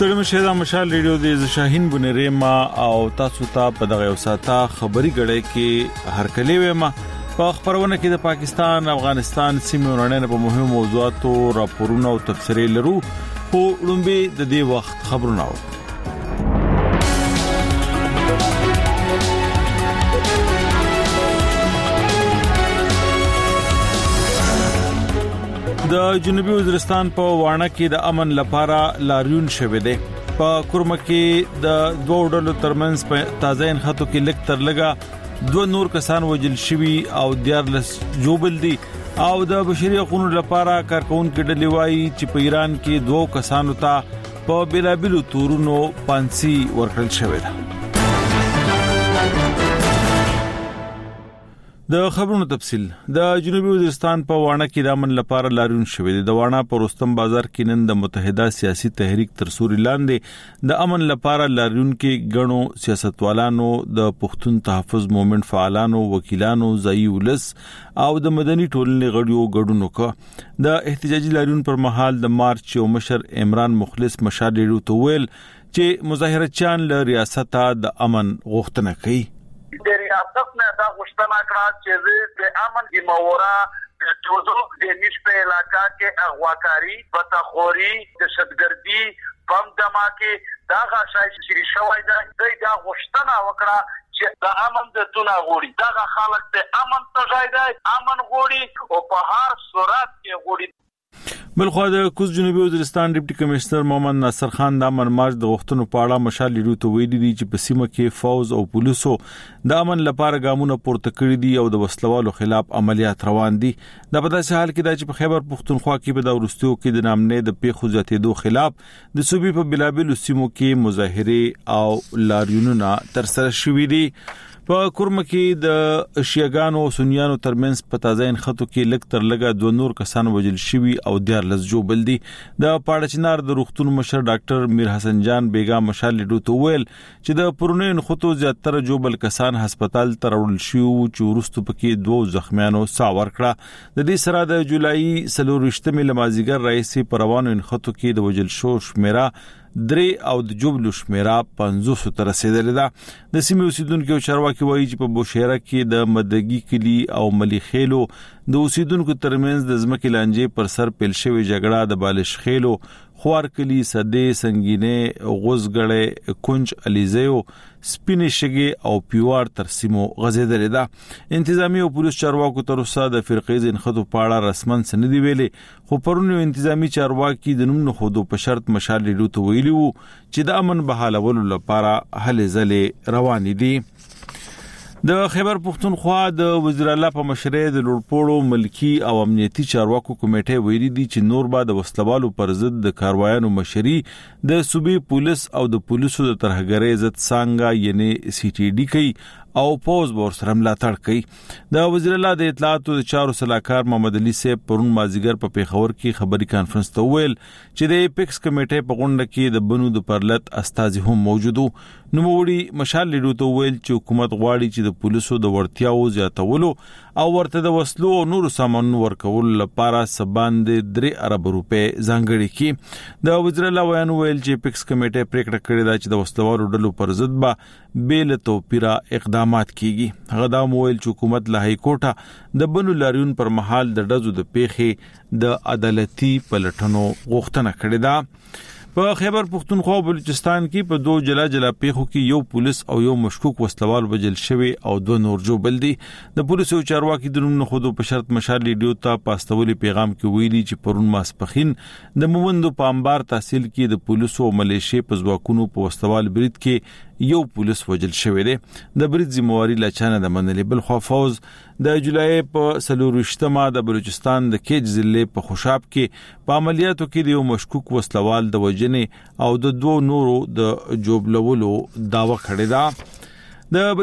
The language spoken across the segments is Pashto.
ستړي مشه د مشال ریډیو د شاهین بنری ما او تاسو ته په دغه وساته خبري غړې کې هر کلی وېما په خبرونه کې د پاکستان افغانستان سیمې ورانه په مهمو موضوعاتو راپورونه او تفسیري لرو په لومبي د دې وخت خبرونه د جنوبي وزیرستان په وانه کې د امن لپاره لاریون شوه دی په کورمه کې د دوه ډلو ترمنځ په تازه انخاتو کې لک تر لګا دوه نور کسان وجل شوي او دیارلس جوبل دي او د بشري حقوقو لپاره کارکونکو ډلې وايي چې په ایران کې دوه کسانو ته په بیلابیلو تورونو پانسي ورکړل شوې ده. د خبرونو تفصيل د جنوبي وزیرستان په وانه کې د امن لپاره لاریون شوې ده. د وانه په رستم بازار کې نن د متحده سیاسي تحریک تر سوري لاندې د امن لپاره لاریون کې غنو سیاستوالانو د پښتون تحفظ موومېنټ فعالانو وکیلانو ځای ولس او د مدني ټولنې غړیو ګډون وکړ. د احتجاجي لاریون پر مهال د مارچ او مشر عمران مخلص مشال ډیرو ته ویل چې مظاهرچیان له ریاسته د امن غوښتنه کوي. د ریاست نه دا غوښتنه کړه چې د امن د مورا ټولو د نشپه علاقہ کې اغواکاری بتخوري دهشتګردي بم دماکي دا غشای شری شوی دا غوښتنه وکړه چې د امن د تونه غوړي دا خلک ته امن ته ځای دی امن غوړي او په هر صورت کې غوړي. بلخو د کوز جنوبي وزیرستان ډیپټي کمشنر محمد ناصر خان د امن مارچ د وختونو په اړه مشال لیدو ته ویلي دي چې په سیمه کې فوز او پولیسو د امن لپاره ګامونه پورته کړی دي او د وسلوالو خلاف عملیات روان دي. د په داسې حال کې د چې په خیبر پختونخوا کې په د ورستیو کې د نامنې د پیښو زیاتېدو خلاف د صوبې په بلابل سیمو کې مظاهره او لاریونونه تر سره شوې دي. په کورمه کې د شیعاګانو او سنیانو ترمنځ په تازه انخاتو کې لک تر لګا دوه نور کسان وجل شوي او دیارلس جوبل دي. د پاړچنار د روغتون مشر ډاکټر میر حسن جان بیگا مشال لیدو ته ویل چې د پرونی انخاتو زیاتره جوبل کسان هسپتال ته راوړل شو چې ورستو پکې دوه زخمیانو ساور کړه. د دې سره د جولای 23 لمازیګر رئیس پروانو انخاتو کې د وجل شو شمیره درې او د جوبلو شمیره 500 تر رسیدلې ده. د سیمې اوسیدونکو چارواکي وایي چې په بوشهره کې د مدګي کلی او ملي خېلو د اوسیدونکو ترمنځ د ځمکې لانجې پر سر پیل شوې جګړه د بالش خېلو خوار کلی سدې سنگینه غوزګړې کونج الیزیو سپینې شګي او پیوار تر سیمو غزیدلې ده. انتظامی او پولیس چارواکو تر اوسه د فرقې ځنخدو په اړه رسمن سندې ویلې خو پرونی انتظامی چارواکي د نوم نه خودو په شرط مشال لیدو ته ویلي وو چې د امن بحالولو لپاره هلې ځلې روان دي. د خیبر پختونخوا د وزیر اعلی په مشرۍ د لوړپوړو ملکی او امنیتي چارواکو کمیټه ویلي دي چې نور بعد د وسلوالو پر ضد د کاروایانو مشري د صوبې پولیس او د پولیسو د ترهګرۍ ضد څنګه یعنی سی ټي ډي کوي او پوز بور سره ملاتړ کوي. د وزیر اعلی د اطلاعات او چارو صلاحکار محمد علي صاحب پرون مازیګر په پیښور کې خبري کانفرنس ته ویل چې د ایپکس کمیټه په غونډه کې د بنو د پرلت استازي هم موجودو. نو وړي مشال لیدو ته ویل چې حکومت غواړي چې د پولیسو د ورتیاو زیاتولو او ورته د وسلو او نور سامان ورکول لپاره سباند 3 ارب روپے ځانګړي کی. د وزیر اعلی ویان ویل چې ایپکس کمیټه پریکړه کړې ده چې د وسلوالو ډلو پر ضد به بیل توپیرا اقدامات کیږي. هغه دا ویل چې حکومت له هی کوټه د بنو لاریون پر مهال د ډزو د پیښې د عدالتي پلټنو غوښتنه کړې ده. په خیبر پختونخوا او بلوچستان کې په دوه جلا پیښو کې یو پولیس او یو مشکوک وسلوال وجل شوی او دوه نور جوبل دي. د پولیسو چارواکي د نوم خودو په شرط مشال لیډیو ته پاستولي پیغام کې ویلي چې پرون ماسپخین د مومندو په انبار تحصیل کې د پولیسو او ملیشي په ځواکونو په وسلوال برید کې یو پولیس وجل شوی دی. د برید ذمہواری لچانه د منلې. بل خو فوز د جولای په 23 د بلوچستان د کیج ضلع په خوشاب کې په عملیاتو کې د یو مشکوک وسلوال د وجنې او د دوه نورو د جوبلولو داوا کړی دا. د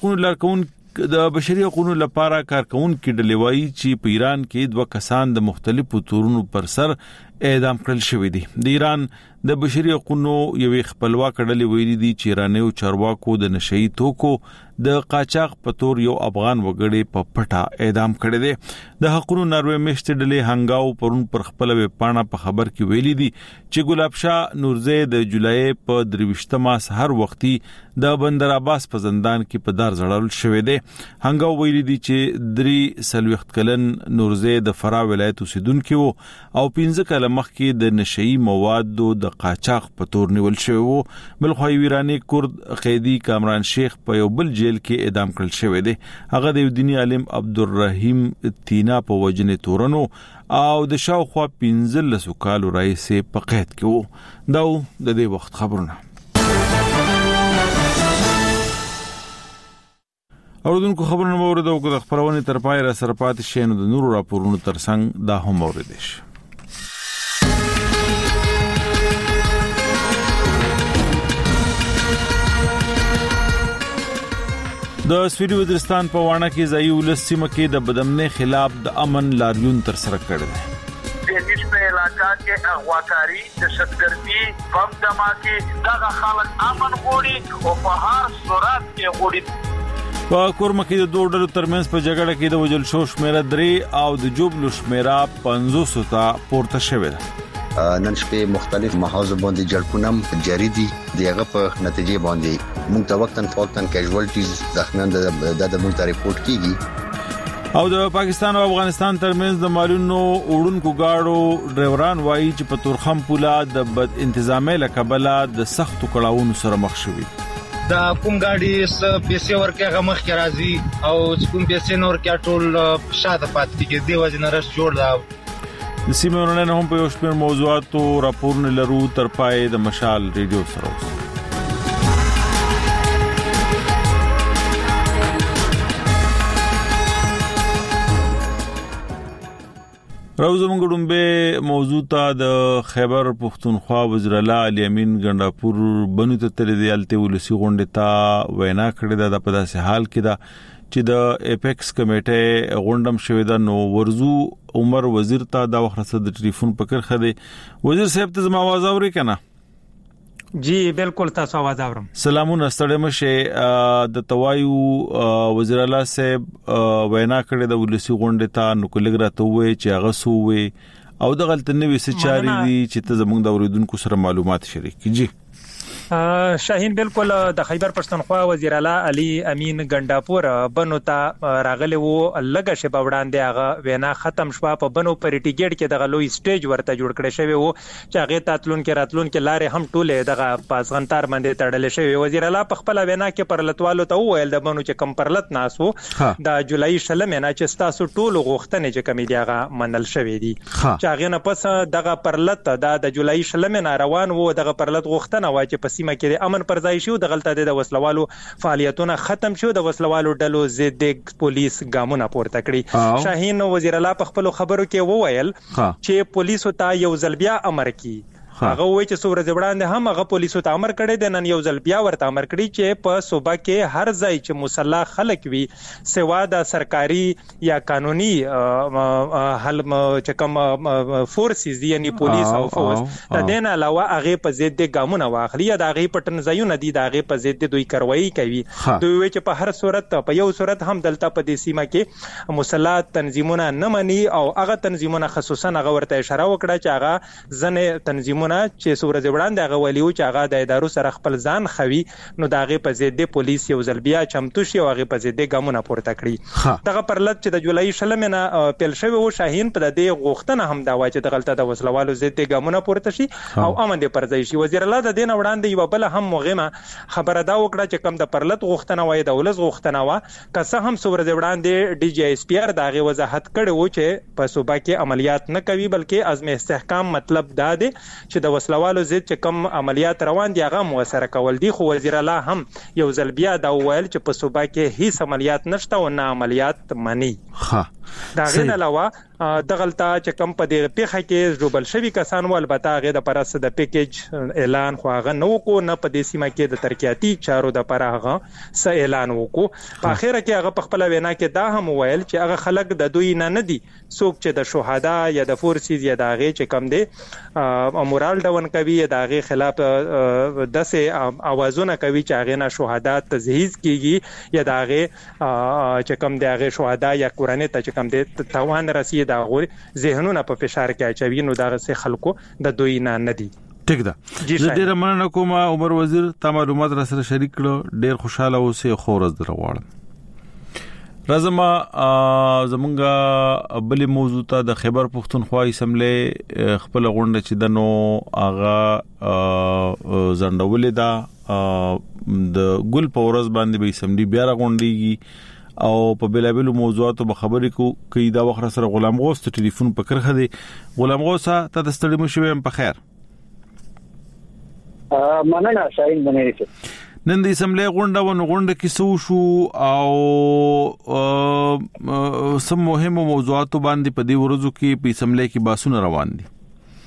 بشري حقوقو لپاره کارکونکو ډلې وایي چې په ایران کې دوه کسان د مختلفو تورونو پر سر اعدام کړل شوی دی. د ایران د بشري حقوقو یوې خپلواک ډلې ویلي دي چې ایرانیو چارواکو د نشئی توکو د قاچاق په تور یو افغان وګړي په پټه اعدام کړی دی. د حقوقو ناروې مشت ډلې هنګاو پرون پر خپل ویب پاڼه په خبر کې ویلي دي چې ګلاب شاه نورزی د جولای په 23 سحر وختي د بندر عباس په زندان کې په دار ځړل شوی دی. هنګاو ویلي دي چې 3 کلن نورزی د فرا ولایت اوسیدونکو او 15 کاله مخکې د نشئی موادو د قاچاق په تور نیول شوی وو. بلخو ایرانی کورد قیدی کامران شیخ په یو بل جیل کې اعدام کړل شوی دی. هغه د دینی عالم عبدالرحیم تینا په وجنه تورنو او د شاوخوا 15 کالو راځي په قید کې وو. دا د دې وخت خبرونه. اوردونکو خبرونه مورد او د خبرونه تر پای را سرپات شینو د نورو راپورونو ترڅنګ دا هم اوریدل شي. د سویډي وزیرستان په وانه کې ځای ولسمه کې د بدامنۍ خلاف د امن لاریون تر سره کړی دی. د نشپه علاقہ کې اغواکاری د شتګردي بم دماکي دغه خلک امن غوړي او په هر صورت کې غوړي. په کورمه کې د دوه ډلو ترمنځ په جګړه کې د وجل شو شمیره 3 او د جوبلو شمیره 500 ته پورته شوې ده. نن شپه مختلف محاذ باندې جړپونم جاری دي. دغه په نتیجه باندې موږ ته وقتاً کیژوالټیز زخمیان د موږ ته ریپورت کیږي. او د پاکستان او افغانستان ترمنځ د مالونو وړونکو گاډو ډرایوران وایي چې په تورخم پوله د بد انتظامی له کبله د سختو کړاوونو سره مخ شوي. دا کوم گاډي س پیسې ورکه غمخ کې راځي او کوم پیسې نور کې ټول شاته پات کیږي. دی وجه نرس جوړ دا د سیمه نه هم په یو شمېر موضوعاتو راپورونه لرو تر پای د مشال ریډیو سره. راوزمونږ ډومبه موضوع ته د خیبر پختونخوا وزیر اعلی علي امین ګنداپور بنو ته تر دې الته ولسی غونډه تا وینا کړې ده په داسې حال کې ده چې د اپیکس کمیټه غونډم شوې ده. نو ورزو عمر وزیر ته دا وخت د ټلیفون پکړ خده. وزیر صاحب ته زما आवाज اوري کنه؟ جی بالکل تاسو आवाज اورم. سلامونه ستړي مشه. د توایو وزیر اعلی صاحب وینا کړې د ولسی غونډه ته نو کولګرا ته وې چې هغه سوې او د غلط نوې سچاري دي چې ته زموږ د اوریدونکو سره معلومات شریک کیږي. شاهین بالکل د خیبر پښتونخوا وزیر اعلی علي امین ګنداپور بنو ته راغلی وو. لګه شپه وړاندې هغه وینا ختم شو. په بنو پریټیګیټ کې د لوی سټیج ورته جوړ کړی شوی وو چې هغه تاتلون کې لارې هم ټوله دغه پاسغنتار باندې تړل شوی. وزیر اعلی په خپل وینا کې پرلتوالو ته وویل د بنو چې کم پرلت ناسو د جولای شلم نه چې تاسو ټول غوښتنې چې کمی دیغه منل شوی دي چې هغه نه پس دغه پرلت د جولای شلم نه روان وو. دغه پرلت غوښتنه وا چې سیمه کې د امن پر ځای شو د غلطه د وسلوالو فعالیتونه ختم شو. د وسلوالو ډلو ضد پولیس ګامونه پورته کړي. شاهین وزیر اعلی په خپل خبرو کې وویل چې پولیسو ته یو ځل بیا امر کړي. هغه وایي چې څومره ځوړاندې هم هغه پولیسو ته امر کړی دی. نن یو ځل بیا ورته امر کړی چې په صوبه کې هر ځای چې مسلح خلک وي سوا د سرکاري یا قانوني حل چې کوم فورسز دي یعنی پولیس او فوج د دې نه علاوه هغه په ضد ګامونه واخلي یا د هغه پټن ځایونه دي د هغه په ضد دوی کاروایی کوي. دوی وایي چې په هر صورت په یو صورت هم دلته په دې سیمه کې مسلح تنظیمونه نه مني او هغه تنظیمونه خصوصا هغه ورته اشاره وکړه چې هغه ځنه تنظیمونه چې سورج وړاندې هغه ولیو چې هغه د ادارو سره خپل ځان خوي نو داغه په ضد پولیس یو ځل بیا چمتو شي او هغه په ضد ګامونه پورته کړی. دغه پرلط چې د جولای شلم نه پیل شوی وو شاهین په دې غوښتنه هم دا وایي چې د غلطه د وسلوالو ضد ګامونه پورته شي او امن دې پر ځای شي. وزیر اعلی د دین وړاندې یو بل هم مغمه خبره دا وکړه چې کم د پرلط غوښتنه وایي د ولز غوښتنه وا که هم سورج وړاندې ډي جی اس پی ار داغه وضاحت کړي وو چې په صوبه کې عملیات نه کوي بلکې عزم استحکام مطلب دا دی چې د وسلوالو ضد چې کوم عملیات روان دي هغه موثر کول دي. خو وزیر اعلی هم یو ځل بیا دا ویل چې په صوبه کې هیڅ عملیات نشته او نه عملیات منی. دا غین علاوه دغلطه چې کم په دې پیخه کې جوړبل شوی کسان ول بتا غې د پرسته د پیکیج اعلان خو هغه نو کو نه په دې سیمه کې د ترقیاتي چارو د پرهغه س اعلان وکړو په اخر کې هغه په خپل وینا کې دا هم ویل چې هغه خلک د دوی نه دي څوک چې د شهدا یا د فورسز یا د هغه چې کم دي مورال ډون کوي د هغه خلاف دسه اوازونه کوي چې هغه نه شهدا تجهیز کیږي یا د هغه چې کم دي هغه شهدا یا قرآن ته چې کم دي توان رسید دا غوړي ذهنونه په فشار کې اچوي نو دغه څه خلکو د دوی نه دي. ټیک ده زه ډیر مننه کوم عمر وزیر تا معلومات را سره شریک کړو ډیر خوشاله اوسې خورز درواړم. رزما زمونږه بل موضوع ته د خیبر پختونخوا اسمبلی خپل غونډه چې دنو اغا زندولې دا د ګل پورز باندې به اسمبلی بیا غونډيږي او په بلابل موضوعاتو به خبرې کوي دا وخت سره غلام غوث ته ټلیفون پکړه دی. غلام غوث ته د ستړي مو شوم په خیر. مننه شاهین بنئ. نن د اسمبلی غونډه کې سو شو او سم مهمو موضوعاتو باندې په دې ورځو کې په اسمبلی کې باسونه روان دي.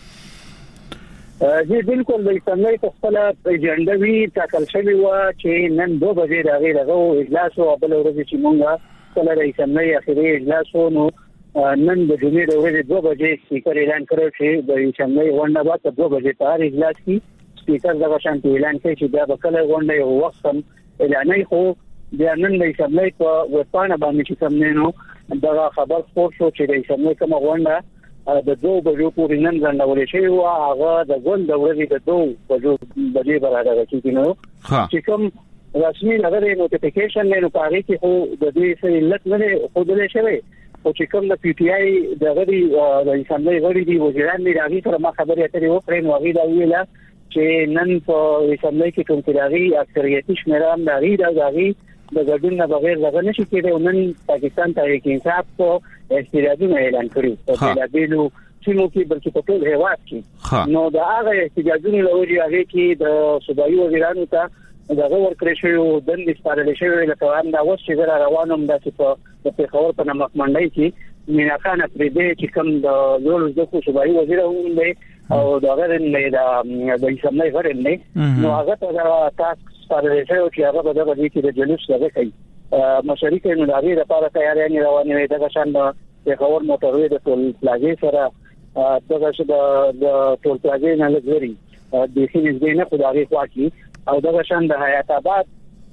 جی بالکل د اسمبلی په خپل ایجنډا وی تاکل شوی و چې نن 2 بجې راغی دغه اجلاس او بل ورځ چې مونږه کله د اسمبلی اخیری اجلاس نو نن د جمعې د ورځې 2 بجې سپیکر اعلان کړو چې د اسمبلی غونډه به 2 بجې په اجلاس کې سپیکر دغه شانتي اعلان کوي چې دا به کله غونډه یو وخت اعلان خو بیا نن د اسمبلی په وپانه باندې چې کوم دغه خبر خور شو چې د اسمبلی کومه غونډه د 2 بجو پورې نن ځنډولې شوی او هغه د ګوند د ورځې د 2 بجو بجې برابر کیږي نو چې کوم رسمي نظر نوټیفیکیشن نه پاره کې خو د دې سره علت نه خودلې شوی او چې کوم د پی ټی آی د غړي د اسمبلی غړي دی وزیران دی راغی سره ما خبرې اترې وکړې نو هغه دا ویله چې نن په اسمبلی کې کوم تلاغي اکثریتي شمیران راغی د ګډون نه بغیر دغه نشي کېدای نن پاکستان تحریک انصاف په احتجاجونه اعلان کړی په بلابلو سیمو کې بلکې په ټول هیواد کې نو دا هغه احتجاجونه لوري هغه کې د صوبایي وزیرانو ته دغه ورکړی شو د نسپارل شوی لکه هم دا اوس چې روانم د پیښور په نمک منډي کې مینا خان پرېدې چې کوم د لوړ زده صوبایي وزیر هم دی او دا غره نه د اسمبلی غره نه نو هغه ته تاسو سپارل شوی چې هغه به د دې کې د جلوس لږه کوي مشارکت نو لري د لپاره تیاری روانه وي دغه شان د پیښور موټروي د ټول پلاجې سره دغه چې د ټول پلاجې نه لګوري د سینې دې نه خدای خواکي او دغه شان د حیات آباد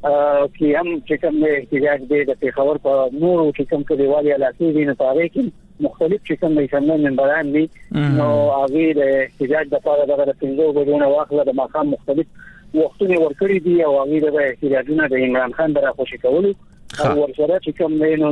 کې هم چې کوم احتجاج دی د پیښور په نورو چې کوم کلیوالي علاقې دي نه پاره کې مختلف چې کوم اسمبلی ممبران دي نو هغه د احتجاج لپاره دغه 15 بجو واخله د مقام مختلف وختونه ورکړي دي او هغه د احتجاجونه د عمران خان درا خوشی کولو او ورسره چې کوم نو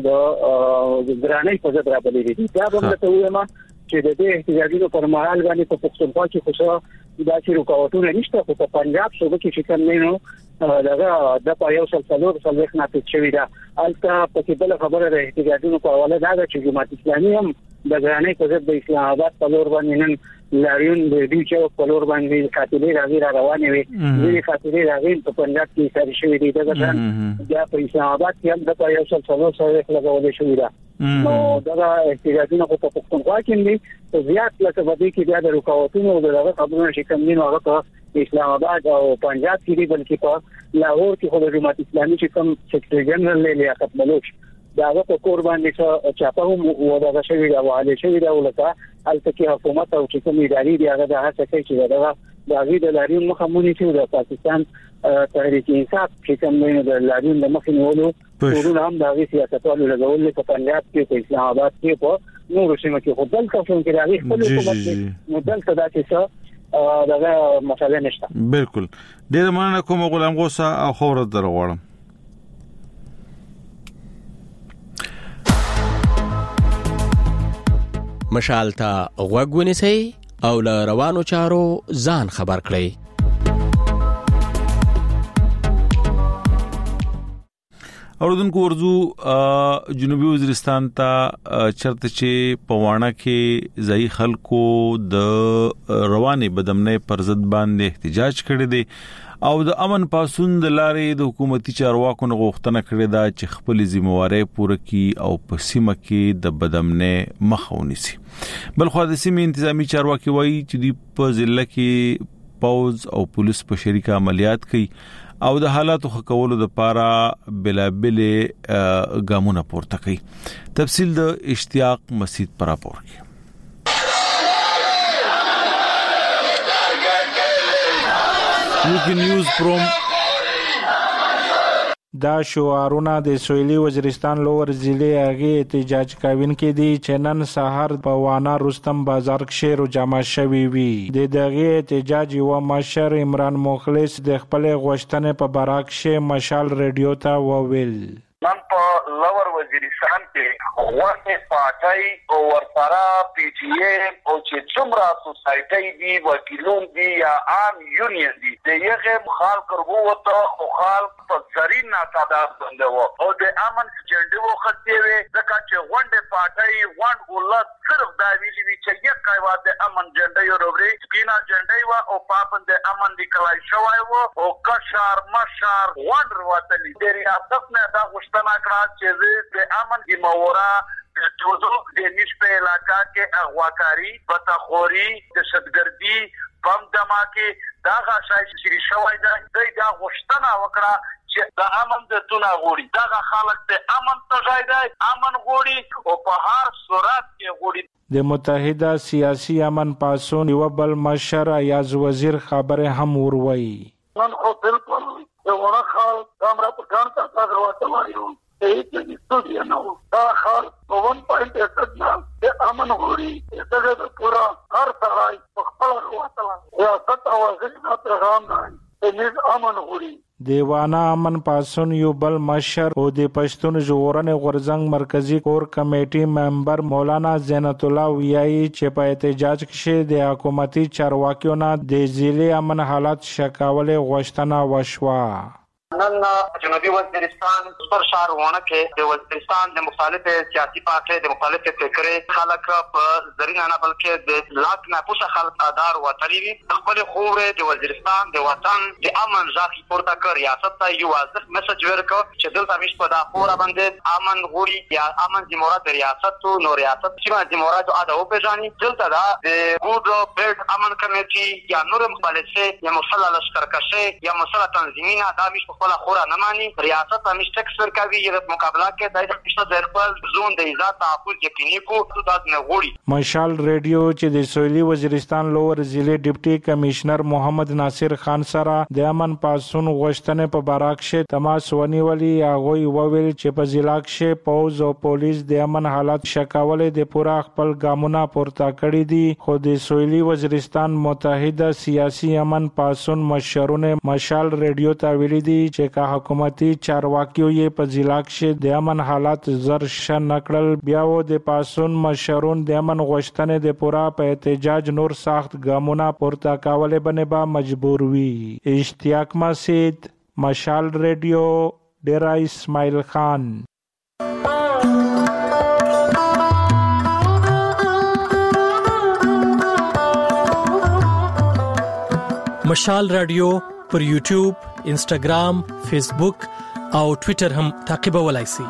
د ګرانۍ په ځای راغلي دي دا به ته وایم چې د دې احتجاجونو پر مهال باندې په پښتونخوا کې خصوصا دا چې رکاوټونه نشته خو په پنجاب صوبه کې چې کوم نو دغه د پایو سلسلور سلوخ نه پېښوي دا البته په کې بل خبره د احتجاجونو په حواله دا چې جماعت اسلامي هم د ګرانۍ په ځای د اسلام آباد په لور باندې نن لاریون د دې چې په لور باندې قاتلې راغی روانې وي دې قاتلې راغی په پنجاب کې ساري شوی دی دا ځکه په اسلام آباد کې هم د پایو سلسلور سلوخ لګولې شوی دا نو دا احتجاجونه په پښتونخوا کې دي زیات لکه په دې کې بیا د رکاوټونو او دغه خبرونه چې کوم دي نو هغه په اسلام آباد او پنجاب کې دي بلکې په لاهور کې خو د جماعت اسلامي چې کوم سیکریټری جنرال لیاقت بلوچ داغه په کور باندې چاپه هم ودغه شوی دا وعده شوی دا ولکه البته حکومت او چې کوم اداري دی هغه د هڅه کوي چې دا د لاریون مخمونی چې د پاکستان تحریک انصاف چې کوم د لاریون د مخنیولو ټول هم د سیاستوالو لګول په پنجاب کې په اسلام آباد کې په نورو سیمو کې خو دلته څنګه کې راغی خپل حکومت نو دلته دا چې دغه مسله نشته. بالکل ډیر مننه کوم غلام غوث او خبرت درغواړم. مشالتا غوګونی سي او له روانو چارو ځان خبر کړئ. اوردونکو ورزو جنوبي وزیرستان ته چرته چې پواڼه کې ځای خلکو د رواني بدمنۍ پر ضد باندې احتجاج کړی دی او د امن پاسون د لارې د حکومتي چارواکو نه غوښتنه کړې ده چې خپل ذمہواري پوره کړي او په سیمه کې د بدامنۍ مخه ونیسي. بلخو د سیمې انتظامی چارواکي وایي چې د په ضلع کې پوز او پولیس په شریکه عملیات کوي او د حالاتو ښه کولو لپاره بلابلې ګامونه پورته کوي. تفصیل د اشتیاق مسعود پر راپور کې. یوکی نیوز پروم دا شعارونه د سویلي وزیرستان لوور ضلع هغه احتجاج کاوین کې دي چې نن سحر په وانا رستم بازار کې رو جمع شوی وي. د دغه احتجاج یو مشر عمران مخلص د خپل غوښتنې په براک کې مشال ریډیو ته وویل. نن په لوور وزیرستان کې ورته پارټای او ورسره پی ټی ای او چې څومره سوسایټي دي وکیلون دي یا عام یونین دي دغه مخال کړو وته خو خال په زرین تعداد باندې وو او د امن جنډو خطي وي ځکه چې غونډه پارټای وان ولادت صرف دا ویلي وی چې یک کایوا د امن جنډي یو روبري سپینا جنډي وا او پاپند امن د کلای شوای وو او کشار مشار وندر وتلی د ریاست نه دا غشتنه کړه چې د امن د مورا توزو د نشپه علاقہ کې اغواکاری بتخوري دهشتګردي بم دماکه دا غشای شری شوای دا غشتنه وکړه چې د امن د تونه غوړي دا خلک ته امن ته ځای دی امن غوړي او په هر صورت کې غوړي. د متحده سیاسي امن پاسون یو بل مشر ایاز وزیر خبره هم وروي. نن خو بالکل یو ورخال کامرا په ګان ته څنګه وته وایو چې استودیو نو دا خال په 1.8 د امن غوړي دغه پورا هر ځای په خپل وطن یا ستاسو وزیر پیغام دی د امن غوړي. دیوانا امن پاسون یو بل مشر او د پښتون ژغورنې غورځنګ مرکزی کور کمیټي ممبر مولانا زینت الله ویایي چې په احتجاج کې د حکومتي چارواکیو نه د ضلع امن حالات شکاولې غوښتنه وشوه. نن جنوبي وزیرستان پر شهرونه کې د وزیرستان د مختلفو سیاسي پارټي د مختلفو فکرې خلک په زرینه نه بلکې د لاک نه پوښه خلک ادار وتلی وي خپل خوره د وزیرستان د وطن د امن ځاخي پورته کړ ریاست ته یو واضح میسج ورکړ چې دلته مش په دا خوره باندې امن غوړي یا امن د مراد ریاست تو نو ریاست چې د مراد ادا او پېژاني دلته دا د ګوډ بیلټ امن کمیټي یا نور مختلفه یا مسله لشکرکشي یا مسله تنظیمینه دا مش خپل خورا نه مانی ریاست هم ټیکس ورکوي د مقابله کې د پښتو د خپل زون د عزت تحفظ یقیني کو د نه غوړي. مشال ریډیو چې د سویلي وزیرستان لوور ضلع ډیپټي کمشنر محمد ناصر خان سره د امن پاسون غوښتنې په براک کې تماس ونیولي هغه وویل چې په ضلع کې پوز او پولیس د امن حالات شکاولې د پورا خپل ګامونه پورته کړی دي خو د سویلي وزیرستان متحده سیاسي امن پاسون مشرونه مشال ریډیو ته ویلي دي چې کا حکومتي چارواکیو یې په ضلع کې د امن حالات زر شن نکړل بیا و د پاسون مشرون د امن غوښتنې د پورا په احتجاج نور سخت ګامونه پورته کولې باندې به مجبور وي. اشتیاق مسعود مشال ریډیو ډیرا اسماعیل خان. مشال رادیو پر یوټیوب، انسټاګرام، فیسبوک او ټوئیټر هم تعقیبولای شئ.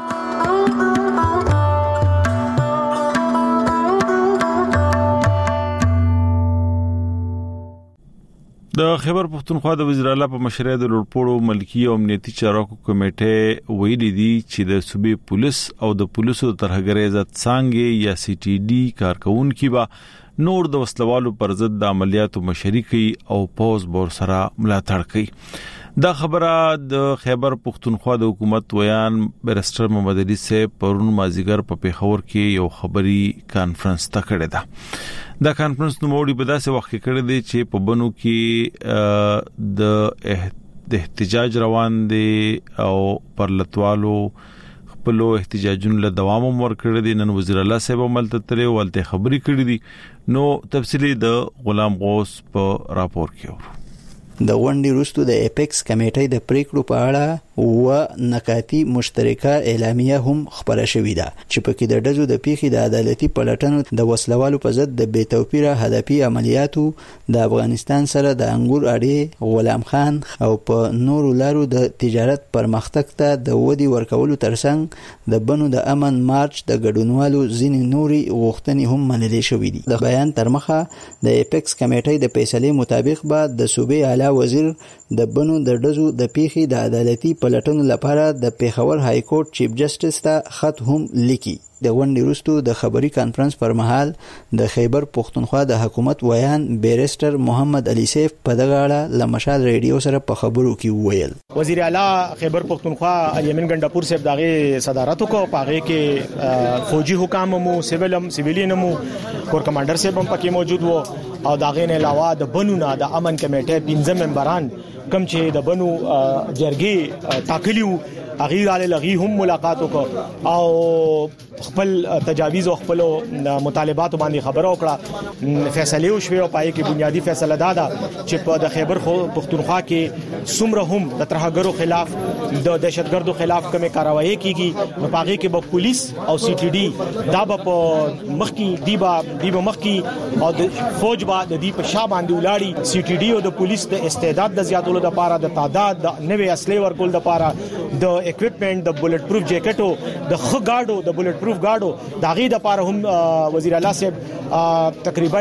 د خیبر پښتونخوا د وزیر اعلی په مشرۍ د لوړپوړو ملکی او امنیتي چارواکو کمیټه ویلي دي چې د صوبې پولیس او د پولیسو ترهګرۍ عزت څنګه یا سی ټي ډي کارکونکو به نور د وسلوالو پر ضد د عملیاتو مشرکي او پوز بور سره ملاتړ کوي. دا خبره د خیبر پښتونخوا د حکومت ویان بیرسټر محمد علي صاحب پرون مازیګر په پیښور کې یو خبري کانفرنس ته کړی دا. دا کانفرنس نو موړي په داسې وخت کې کړی دی چې په بنو کې د احتجاج روان دي او پرلتوالو خپل احتجاجونو له دوام ورکړی دي. نن وزیر الله صاحب عمل ترې ولته خبري کړې دي. نو تفصیلی د غلام غوث په راپور کې د غونډې وروسته د اپیکس کمیټې د پریکړو په اړه نکاتی مشترکه اعلامیه هم خبره شوې ده چې پکې د ډزو د پیښې د عدالتي پلټنو د وسلوالو په ضد د بې توپیره هدفي عملیاتو د افغانستان سره د انګور اړې غلام خان او په نورو لارو د تجارت پرمختګ ته د ودی ورکولو ترڅنګ د بنو د امن مارچ د ګډونوالو ځینې نوري غوښتنې هم منلې شوې دي. د بیان تر مخه د اپیکس کمیټې د فیصلې مطابق به د صوبې اعلی وزیر د بنو د ډزو د پیښې د عدالتي پلټنو لپاره د پیښور های کورټ چیف جسټس ته خط هم لیکي. د غونډې وروسته د خبري کانفرنس پر مهال د خیبر پښتونخوا د حکومت ویان بیرستر محمد علي سیف په دغه اړه له مشال ریډیو سره په خبرو کې وویل. وزیر اعلی خیبر پښتونخوا الیمن ګنداپور صاحب دغه صدارت وکړ. پاغه کې فوجي حکام مو سیویلین مو کور کمانډر صاحب هم پکې موجود وو او دغه نه علاوه د بنو نه د امن کمیټې 15 ممبران کم چې د بنو جرګې ټاکلیو غیر علی لغی هم ملاقات وکړه او خپل تجاویز او خپل مطالبات باندې خبرو وکړه. فیصله وشوه او پای کې بنیادی فیصله دادا چې په د خیبر پښتونخوا کې څومره هم د ترهګرو خلاف د دهشتګردو خلاف کومه کاروایی کیږي نو پاغه کې به پولیس او سی ټی ډي دا به مخکي دیبه مخکي او د فوج با د دی په شا باندې ولاړی. سی ټی ډي او د پولیس د استعداد د زیاتولو لپاره د تعداد د نوې اصلي ورکول لپاره د اکوپمنٹ د بولټ پروف جیکټو د خ گاډو د بولټ پروف گاډو د غي د لپاره هم وزیر اعلی صاحب تقریبا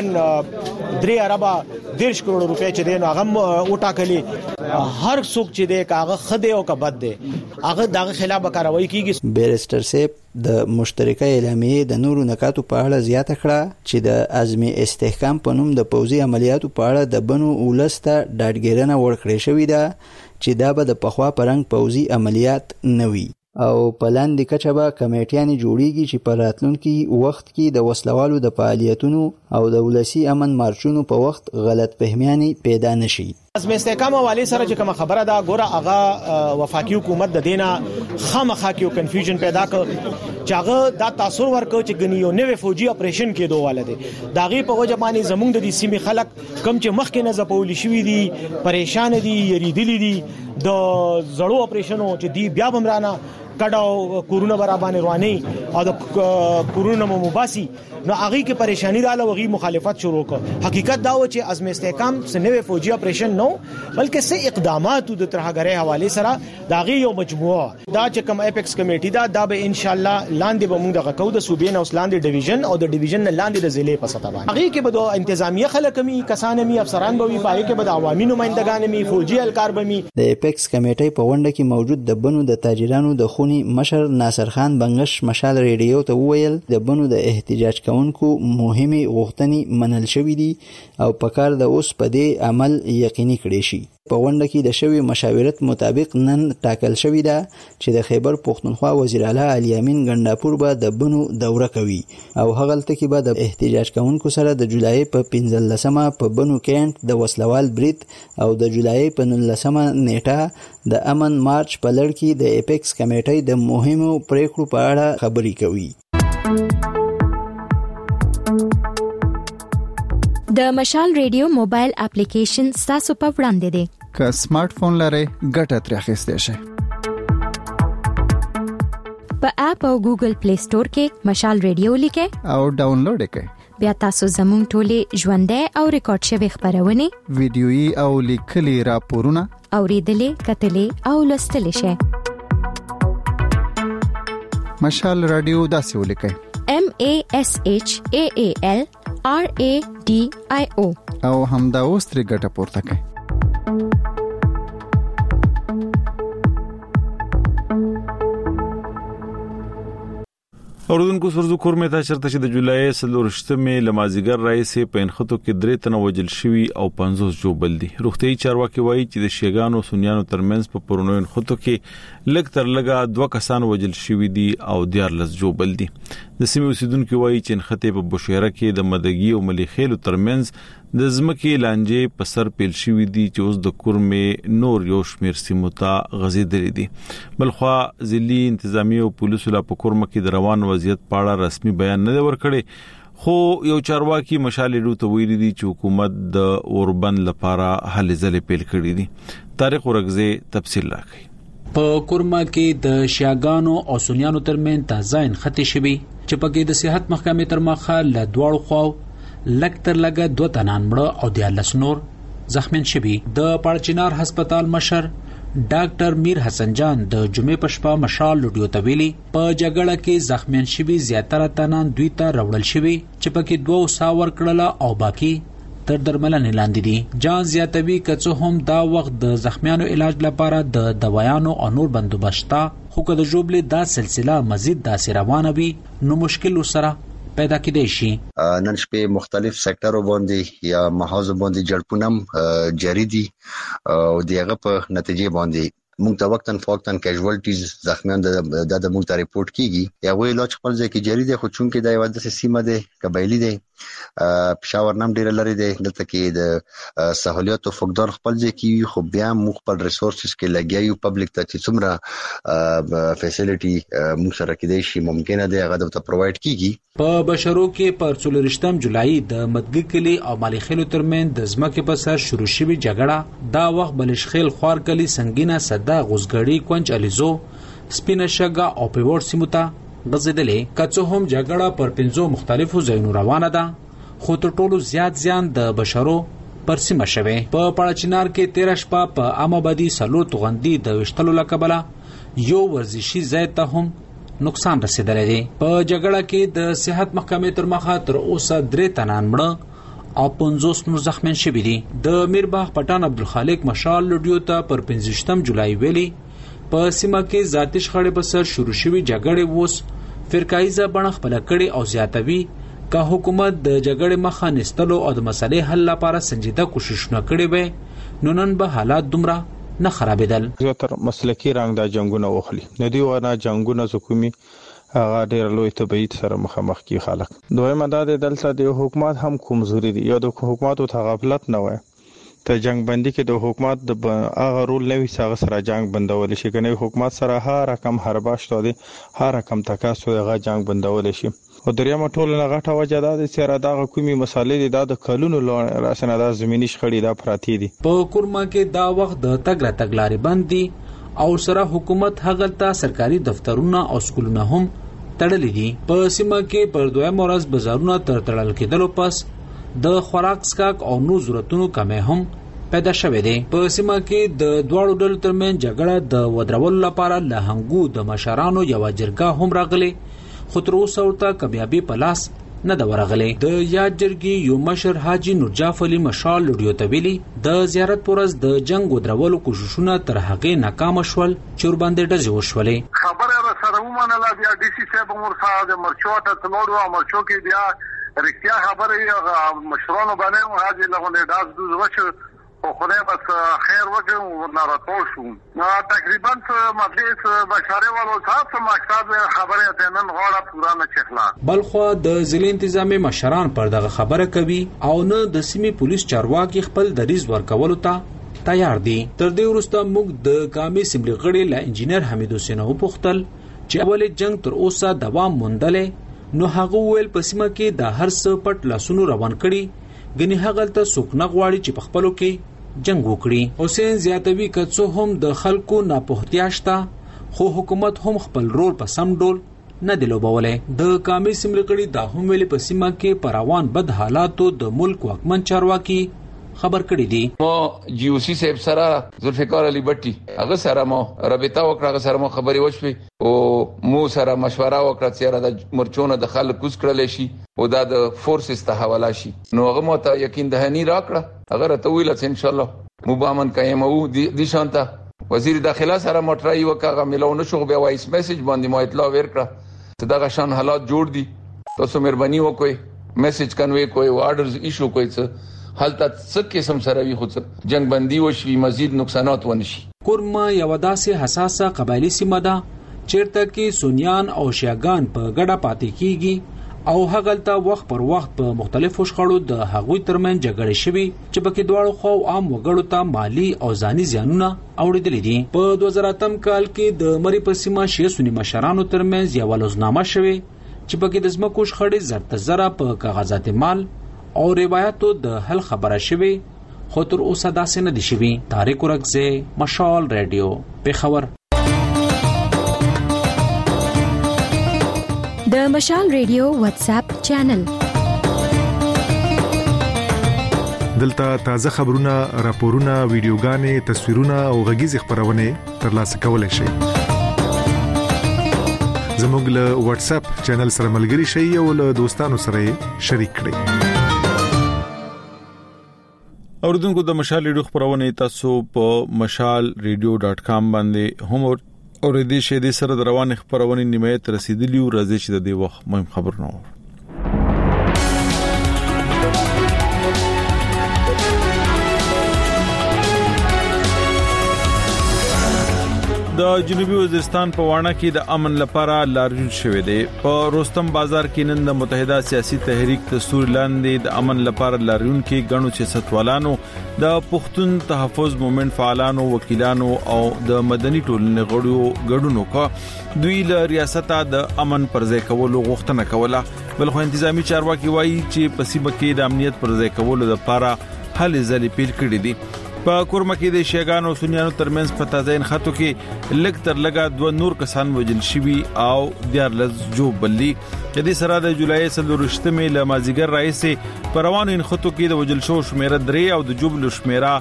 3 ارب 10 کروڑ روپے چې دین هغه وټاکلي. هر څوک چې د کاغه خده او کبد دی هغه دغه خلاف کاروایی کیږي. بیرستر صاحب د مشترکه اعلامیه د نورو نکاتو په اړه زیاته کړه چې د عزمي استحکام په نوم د پوځي عملیاتو په اړه د بنو ولسته ډاډګیرنه ورکړې شوې ده چې دا به د پخوا پرنګ پوځي عملیات نوي او په لاندې کچه به کمیټیانې جوړیږي چې په راتلونکي وخت کې د وسلوالو د فعالیتونو او د ولسی امن مارچونو په وخت غلط فهمیانې پیدا نشي. عزم استحکام حواله سره چې کوم خبره ده ګوره هغه وفاقي حکومت د دینه خامخا کیو کنفیوژن پیدا کړ چې هغه دا تاثیر ورکړ چې غنیو نوې فوجي اپریشن کې دوه والده داغي په وجه باندې زمونږ د دې سیمې خلک کم چې مخکې نه زپول شي دي پریشان دي یریدلی دي د زړو اپریشنو چې دی بیا بمرانه کډاو کورونا برابر رواني او د کورونا مباسي نو هغه کې پریشانی رااله وغي مخالفت شروع کړ. حقیقت دا و چې عزم استحکام سنوي فوجي اپریشن نو بلکې سه اقدامات د ترهګرۍ حواله سره داغي یو مجموعه دا چې کوم اپیکس کمیټي دا به ان شاء الله لاندې به موږ د غکو د صوبې نه لاندې ډیویژن او د ډیویژن نه لاندې د ضلع په سطح باندې هغه کې به د انتظامیه خلک می کسان می افسران به وي پای کې به د عوامي نمائندگان می فوجي اهلکار به می. د اپیکس کمیټي په غونډه کې موجود د بنو د تاجرانو د خوني مشر ناصر خان بنگش مشال ریډیو ته وویل د بنو د احتجاج کوونکو مهمه غوښتنې منل شوې دي او په کار د اوس په دې عمل یقیني کړي شي. په غونډه کې د شوی مشاورت مطابق نن ټاکل شوی ده چې د خیبر پښتونخوا وزیر اعلی الیمن ګنداپور به د بنو دوره کوي او هغلته کې به د احتجاج کوونکو سره د جولای په 15مه په بنو کینټ د وسلوال برید او د جولای په 19مه نیټه د امن مارچ په لړ کې د اپیکس کمیټې د مهمو پریکړو په اړه خبري کوي. د مشال ریډیو موبایل اپلیکیشن تاسو په وړاندې دی. که سمارټ فون لرئ ګټه ترې اخیستئ شئ. په اپ او ګوګل پلی سٹور کې مشال ریډیو لیکئ او ډاونلوډ کړئ. بیا تاسو زموږ ټولې ژوندۍ او ریکارډ شوی خبرونه ویډیويي او لیکلي راپورونه اوریدلې کتلې او لوستلې شئ. مشال رادیو داسې ولیکئ MASHAAL RADIO او همدا اوس ترې ګټه پورته کړئ. اوردونکو سرزو کور مې تا چرته چې د جولای 13مې لمازیګر رئیس په انخطو کې 3 تنه وجل شوی او 50 جوبل دي. روغتي چارواکي وایي چې د شیګانو سنیانو ترمنځ په پرونو انخطو کې لګ تر لګا 2 کسان وجل شوی دي او 14 جوبل دي. د سیمې اوسیدونکو وایي چې انخطه په بشهره کې د مدګي او مليخیلو ترمنځ د زمکه لانجې په سر پیل شوی دي چې اوس د کورمې نور یو شمیر سیمو ته غزیدلې دي. بلخوا ځلي انتظامی او پولیسو لا په کورمه کې د روان وضعیت په اړه رسمي بیان نه ورکړي خو یو چارواکي مشال ریډیو ته ویلي دي چې حکومت د اوربند لپاره هلې ځلې پیل کړې دي. طارق ورغزي تفصیل راکړي. په کورما کې د شیاګانو او سنیانو ترمن تازاین خطي شوی چې پکې د صحت محکمې تر مخه ل دوړو خو لکتر لګه 2 تنان مړه او 14 نور زخمین شوی. د پړچینار هسپتال مشر ډاکټر میر حسن جان د جمعې په شپه مشال لډیو ته ویلي په جګړه کې زخمین شوی زیاتره تنان دوی ته راوړل شوی چې پکې 2 ساور کړل او باقی تر درملنې لاندې دي. جان زیاتوي کڅو هم دا وخت د زخمیانو علاج لپاره د دوايانو او نور بندوبست خو که د جوړبلې دا سلسله مزید داسې روانه وي نو مشکل سره پیدا کېدای شي. نن شپه مختلف سکتورو باندې یا محاذ باندې جړپونم جاری دي او دغه په نتیجه باندې موږ ته وقتاً کیژوالټیز زخمیان د موږ ته ریپورت کیږي. یا وی علاج خپل ځای کې جاری دي خو چونکې دا یو د سیمه ده قبایلی ده پېښور نام ډیر لري ده دلته کې د سہولیات او فقدان خپل ځای کې خو بیا موږ خپل ریسورسز کې لګیایو پبلک ته چې څومره فیسیلیټي موږ سره کېدای شي ممکنه ده هغه ته پرووايډ کیږي. په بشرو کې پر 14 جولای د مدګي کلی او مالیخیلو ترمن د ځمکې په سر شروع شوی جګړه دا وخت بلشخیل خوار کلی سنگینه صدا غوزګړی کونج الیزو سپینه شګه او پیور سیموتا غزیدلې کڅو هم جګړه پر 5 مختلفو ځایونو روانه ده خو تر ټولو زیات زیان د بشرو پر سیمه شوه. په پړچینار کې 13 شپه په عامبادي سلو توغندي د وشتلو لکبله یو ورزشي ځای ته هم نقصان رسیدلی دی. په جګړه کې د صحت محکمې تر مخه تر اوسه 3 تنان مړه او 50 نور زخمین شوي دي. د میرباغ پټان عبدالخالق مشال لډیو ته پر 15 جولای ویلي په سیمه کې ذاتي شخړې په سر شروع شوي جګړې اوس فرقایزه بڼه خپل کړي او زیاتوي که حکومت د جګړې مخه نیستلو او د مسلې حل لپاره سنجیده کوششونه کړي وي نو نن به حالات دومره نه خرابېدل. زیاتره مسلکی رنګ د جنگونه وخلی ندی ونه جنگونه حکومي هغه ډېر لوی تبعید سره مخامخ کی خلک. دویمه د دلته د حکومت هم کمزوري دي یا د حکومت او غفلت نه وای ته جنگ بندي کې د حکومت د هغه رول نوي سره جنگ بندول شي کنه حکومت سره هر رقم هرباشت دي هر رقم تکاسو هغه جنگ بندول شي. او دریمه ټول نه غټه وجه ده چې را دغه کومي مسالې د کلونو راسنه د زمینی شخړې د پراتی دي. په کورما کې دا وخت د تګلارې بندي او سره حکومت هغه ته سرکاري دفترونه او سکولونه هم تړلې دي. په سیمه کې پر دویم ورځ بازارونه تړل کېدل پس د خوراک سکاک او نو ضرورتونو کمې هم پیدا شوې دي. په سیمه کې د دواړو ډلو ترمن جګړه د ودرولو لپاره له هنګو د مشرانو یو جرګه هم راغلي خو تر اوسه ورته کامیابی په لاس نه دا ورغلي. د یاد جرګې یو مشر حاجی نورجاف علي مشال لډیو ته ویلي د زیارت پورز د جنگ ودرولو کوششونه تر هغه ناکام شول چې ور باندې ډزې وشولې. خبره سره ومنله بیا ډي سي صاحب مور صاحب مرچو ته تلوړو مرچو کې بیا رښتیا خبره مشرانو باندې حاجی لغونه داس دوز وشو او خدای بس خیر وکړو ورناراتول شو. تقریبا مجلس بشاره والو صاحب څه مقصد خبره ته نن غواړه پورا نه چخلا. بلخو د ضلع انتظامی مشران پر دغه خبره کوي او نه د سیمې پولیس چارواکي خپل دریز ورکولو ته تیار دي. تر دې وروسته موږ د قومي سیمبلی غړي له انجینر حمید حسین او پختل چې اول جنگ تر اوسه دوام موندلې نو هغه ویل په سیمه کې د هر څه پټ لاسونو روان کړي غني هغه ته سوکنه غواړي چې په خپلو کې جنگ وکړي. حسین زیاتوي کڅو هم د خلکو ناپوهتیاشتا خو حکومت هم خپل رول په سم ډول نه دی لوبولې. د قومي سیمبلی غړي د هم ویل په سیمه کې پروان بد حالاتو د ملک واکمن چارواکي خبر کړی دي. مو جی او سی صاحب سره ذوالفقار علي بټي هغه سره مو رابطه وکړه هغه سره مو خبري وشوي او مو سره مشوره وکړه چې د مرچونه د خلک کوس کړل شي او د فورسز ته حواله شي. نو هغه مو ته یقین دهني راکړه هغه ته ویل چې ان شاء الله مو به امن قائم وو دي شانته. وزیر داخله سره موټرای وکړه ملونه شو بیا وایس میسج باندې مو اطلاع ورکړه چې دا غشان حالات جوړ دي تاسو مهرباني وکړئ میسج کنوي کوئی آرډرز ایشو کوئی څه حالت څه قسم سره وي خو جنگ بندي وشي مزید نقصانات ونشي. کورما یو داسې حساسه قبایلی سیمه ده چیرته کې سنیان او شیعاګان په ګډه پاتې کیږي او هغلته وخت پر وخت په مختلفو شخړو د هغوی ترمن جګړې شوي چې پکې دواړو خو عام وګړو ته مالی او ځاني زیانونه اوریدلې دي. په 2008 کال کې د مری په سیمه شیعه سنی مشرانو ترمن یو لوزنامه شوی چې پکې د ځمکو شخړې زرته زره په کاغذات مال او روایتو د حل خبره شوي، خو تر اوسه داسې نه دي شوي. طارق ورکزی، مشال رادیو، پیښور. د مشال رادیو واتس اپ چینل. دلته تازه خبرونه، راپورونه، ویډیوګانې، تصویرونه او غږیز خبرونه ترلاسه کولای شئ. زموږ له واتس اپ چینل سره ملګري شئ او له دوستانو سره شریک کړئ. اوردونکو د مشال ریډیو خبرونه تاسو په mashalradio.com باندې هم اوریدي شئ. د سره روان خبرونه نیمه تر رسیدلی او راځي چې د دې وخت مهم خبرونه د جنوبي وزیرستان په وانه کې د امن لپاره لارجون شوې ده. په روستم بازار کې نن د متحده سیاسي تحریک دستور لاندې د امن لپاره لارجون کې غنو سیاستوالانو، د پښتون تحفظ مومنت فعالانو، وکیلانو او د مدني ټولنې غړو ګډونو کا دوی له ریاست د امن پرځای کولو غوښتنه کوله. بلخو انتظامی چارواکي وایي چې په سیمه کې د امنیت پرځای کولو لپاره هلې ځلې پیل کړې دي. په کورمه کې د شیګانو او سنیانو ترمنځ په تازه انخاتو کې لګ تر لګا 2 نور کسان وژل شوي او 14 جو بلی. جدي سره د جولای 13مې ل مازیګر رئیسې په روانو انخاتو کې د وژل شو شمیره 3 او د جوبل شمیره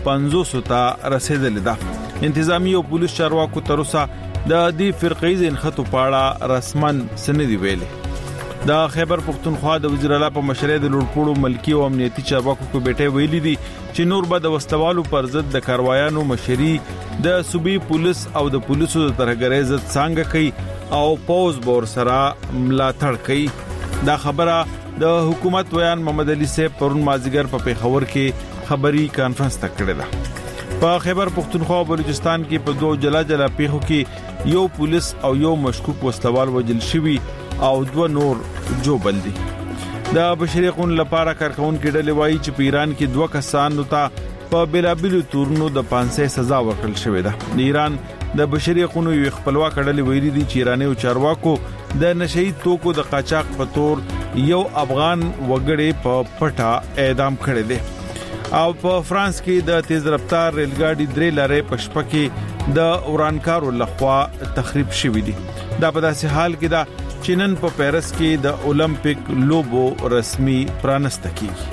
500 ته رسیدلې ده. انتظامی او پولیس چارواکو تر اوسه د دې فرقې انخاتو په اړه رسمن سندې ویلي. د خیبر پختونخوا د وزیر اعلی په مشرۍ د لوړپوړو ملکی او امنیتي چارواکو کو بیٹه ویلي دي چې نور به د وسلوالو پر ضد د کاروایانو مشري د صوبې پولیس او د پولیسو د ترهګرۍ ضد څنګه کوي او پوز بور سره ملاتړ کوي. دا خبره د حکومت ویان محمد علي صاحب پرون مازیګر په پیښور کې خبري کانفرنس تکړه ده. په خیبر پختونخوا او بلوچستان کې په 2 جلا پیښو کې یو پولیس او یو مشکوک وسلوال وژل شوی او 2 نور جو بل دي. د بشري حقوقو لپاره کارکون کې ډلې وایي چې په ایران کې 2 کسانو ته په بلابلو تورنو د 500 سزا ورکړل شوې ده. د ایران د بشري حقوقو یو خپلواک ډلې ویلي دي چې ایراني او چارواکو د نشئی توکو د قاچاق په تور یو افغان وګړي په پټه اعدام کړی دی. او په فرانس کې د تیز رفتار ریل ګاډي 3 لارې په شپه کې د اورانکارو لخوا تخریب شوې دي. دا په داسې حال کې ده چې نن په پیرس کې د اولمپیک لوبو رسمي پرانسته کیږي.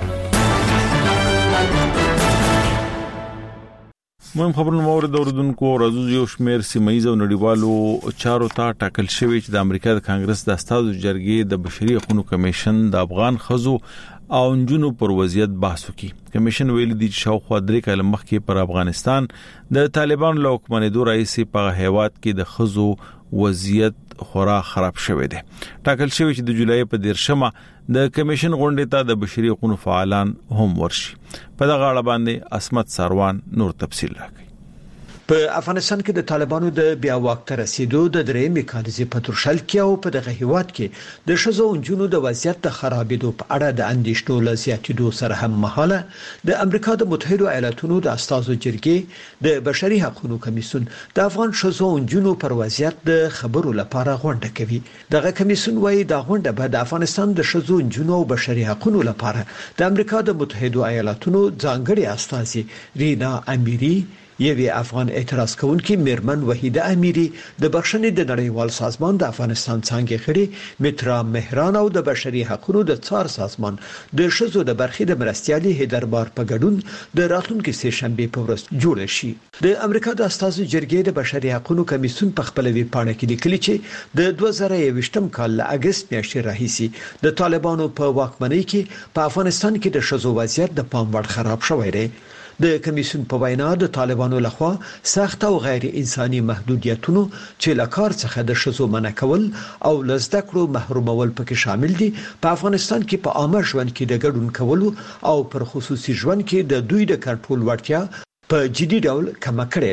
مهم خبرونه مورد اوردونکو راځو یو شمیر سیمایي او نړیوالو چارو ته ټاکل شوی چې د امریکا د کانګرس د استازو جرګې د بشري حقوقو کمیشن د افغان خزو او نجونو پر وضعیت بحث وکړي. کمیشن ویلي دی چې شاوخوا 3 کال مخکې پر افغانستان د طالبانو له حکومتیدو رئیس په هیواد کې د خزو وضعیت خورا خراب شوی دی. ټاکل شوی چې د جولای په 13مه د کمیشن غونډې ته د بشري حقوقو فعالان هم ورشي. په دغه اړه باندې اسمت ساروان نور تفصیل راکړي. په افغانستان کې د طالبانو د بیا واک ته رسیدو د درېمې کالزي په ترشل کې او په دغه هیواد کې د شزو انجونو د وضعیت د خرابېدو په اړه د اندېښنو له زیاتېدو سره هم مهاله د امریکا د متحده ایالاتونو د استازو جرګې د بشري حقوقو کمیسیون د افغان شزو انجونو پر وضعیت د خبرو لپاره غونډه کوي. دغه کمیسیون وايي د غونډه به د افغانستان د شزو انجونو او بشري حقوقو لپاره د امریکا د متحده ایالاتونو ځانګړي استازي رینا امیری، یوه افغان اعتراض کوونکی میرمن وحیده امیری، د بخښنې د نړیوال سازمان د افغانستان څنګه خړي مترا مهران او د بشري حقوقو د څار سازمان د شزو د برخې د مرستيالي هیدربار په ګډون د راتلونکي سه شنبه په ورځ جوړ شي. د امریکا د استازو جرګې د بشري حقوقو کمیسیون په خپل ویب پاڼه کې لیکلي چې د 2021م کال له اگست میاشتې راهیسي د طالبانو په واکمنۍ کې په افغانستان کې د شزو وضعیت د پام وړ خراب شوی دی. د کمیسیون په وینا د طالبانو لخوا سخت او غیر انساني محدودیتونو چې له کار څخه د شزو منع کول او لزده کړو محرومول پکې شامل دي، په افغانستان کې په عامه ژوند کې د ګډون کولو او پر خصوصي ژوند کې د دوی د کنټرول وړتیا په جدي ډول کم کړې ده.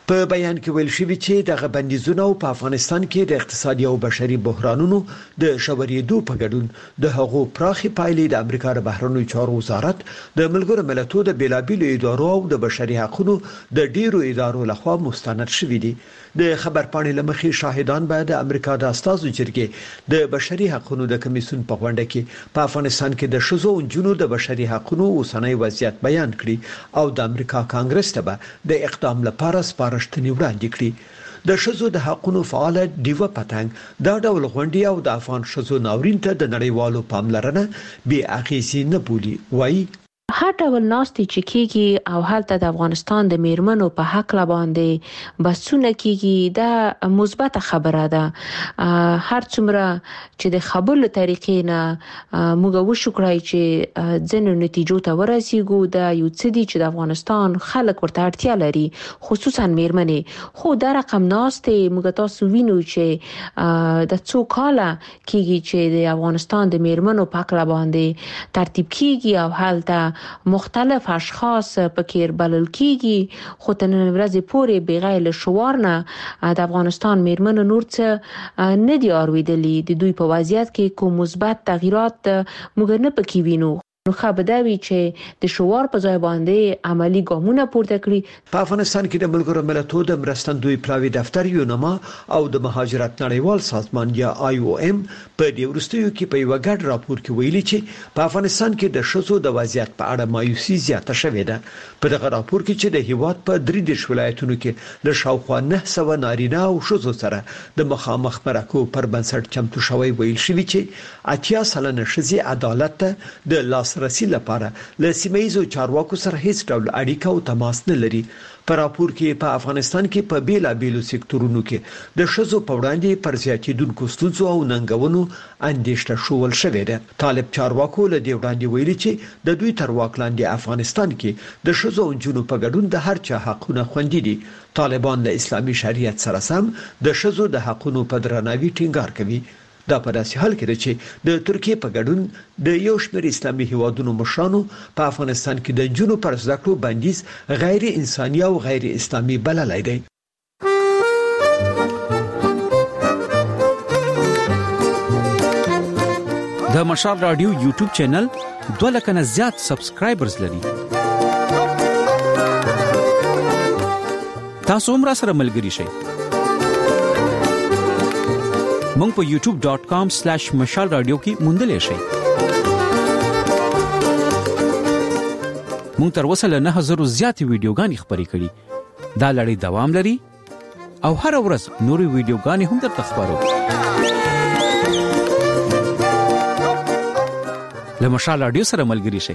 په بیان کې ویل شوی چې دغه بندیزونه په افغانستان کې د اقتصادي او بشري بحرانونو د شورېدو په ګډون د هغو پراخي پایلې د امریکا د بهرنیو چارو وزارت د ملګرو ملتونو د بیلابیلو ادارو او د بشري حقوقو د ډیرو ادارو لخوا مستند شوی دي. د خبرپاڼې لمخې شاهدان به د امریکا د استازو جرګې د بشري حقوقو د کمیسیون په غونډه کې په افغانستان کې د ښځو او نجونو د بشري حقوقو اوسنۍ وضعیت بیان کړي او د امریکا کانګرس ته به د اقدام لپاره سپارښتنې وړاندې کړي. د ښځو د حقوقو فعال دیوه پتنګ دا ډول غونډې او د افغان ښځو ناورین ته د نړیوالو پاملرنه بې اغېزې نه بولي. وایي هر ډول ناستې چې کیږي او هلته د افغانستان د میرمنو په حق لا باندې بحثونه کیږي دا مثبت خبره ده. هر څومره چې د خبرو طریقې نه موږ وشکړای چې ځینو نتیجو ته ورسیږو دا یو څه دي چې د افغانستان خلک ورته اړتیا لري خصوصا میرمنې. خو دا رقم ناستې موږ تاسو وینو چې د څو کاله کیږي چې د افغانستان د میرمنو په حق لا باندې ترتیب کیږي او هلته مختلف اشخاص پکې بلل کیږي. خو تر نن ورځې پورې بغیر له شعار نه د افغانستان میرمنو نور څه نه دی اوریدلی. د دوی په وضعیت کې کوم مثبت تغیرات موږ نه پکې وینو. نو خبرداوی چې د شعار په ځای باندې عملی ګامونه پورته کړی. په افغانستان کې د ملګرو ملتونو د مرستندوی پلاوی دفتر یونما او د مهاجرت نړیوال سازمان یا IOM په دې ورستیو کې په یو غټ راپور کې ویلي چې په افغانستان کې د ښځو د وضعیت په اړه مایوسي زیاته شوې ده. په دغه راپور کې چې د هیواد په 3 ولایتونو کې د شاوخوا 900 نارینه او ښځو سره د مخامخ مرکو پر بنسټ چمتو شوی ویل شوی چې 80% ښځې عدالت ته د لاسرسي لپاره له سیمایي چارواکو سره هیڅ ډول اړیکه او تماس نه لري. په راپور کې په افغانستان کې په بیلابیلو سکتورونو کې د ښځو په وړاندې پر زیاتېدونکو ستونزو او ننګونو اندېښنه شول شوې ده. طالب چارواکو له دې وړاندې ویلي چې د دوی تر واک لاندې افغانستان کې د ښځو او نجونو په ګډون د هر چا حقونه خوندي دي. طالبان له اسلامي شریعت سره سم د ښځو د حقونو په درناوي ټینګار کوي. دا په داسې حال کې ده چې د ترکیه په ګډون د یو شمېر اسلامي هیوادونو مشرانو په افغانستان کې د جنو پر زده کړو بندیز غیر انساني او غیر اسلامي بللی دی. د مشال رادیو یوټیوب چینل 2 لک نه زیات سبسکرایبرز لري. تاسو هم را سره ملګري شئ. مونږ په youtube.com/مشال رادیو کې موندلې شئ. مونږ تر اوسه له 9000 زیات ویډیوګانې خبرې کړې. دا لړۍ دوام لري او هر ورځ نورې ویډیوګانې هم درته خبرو. له مشال رادیو سره ملګري شئ.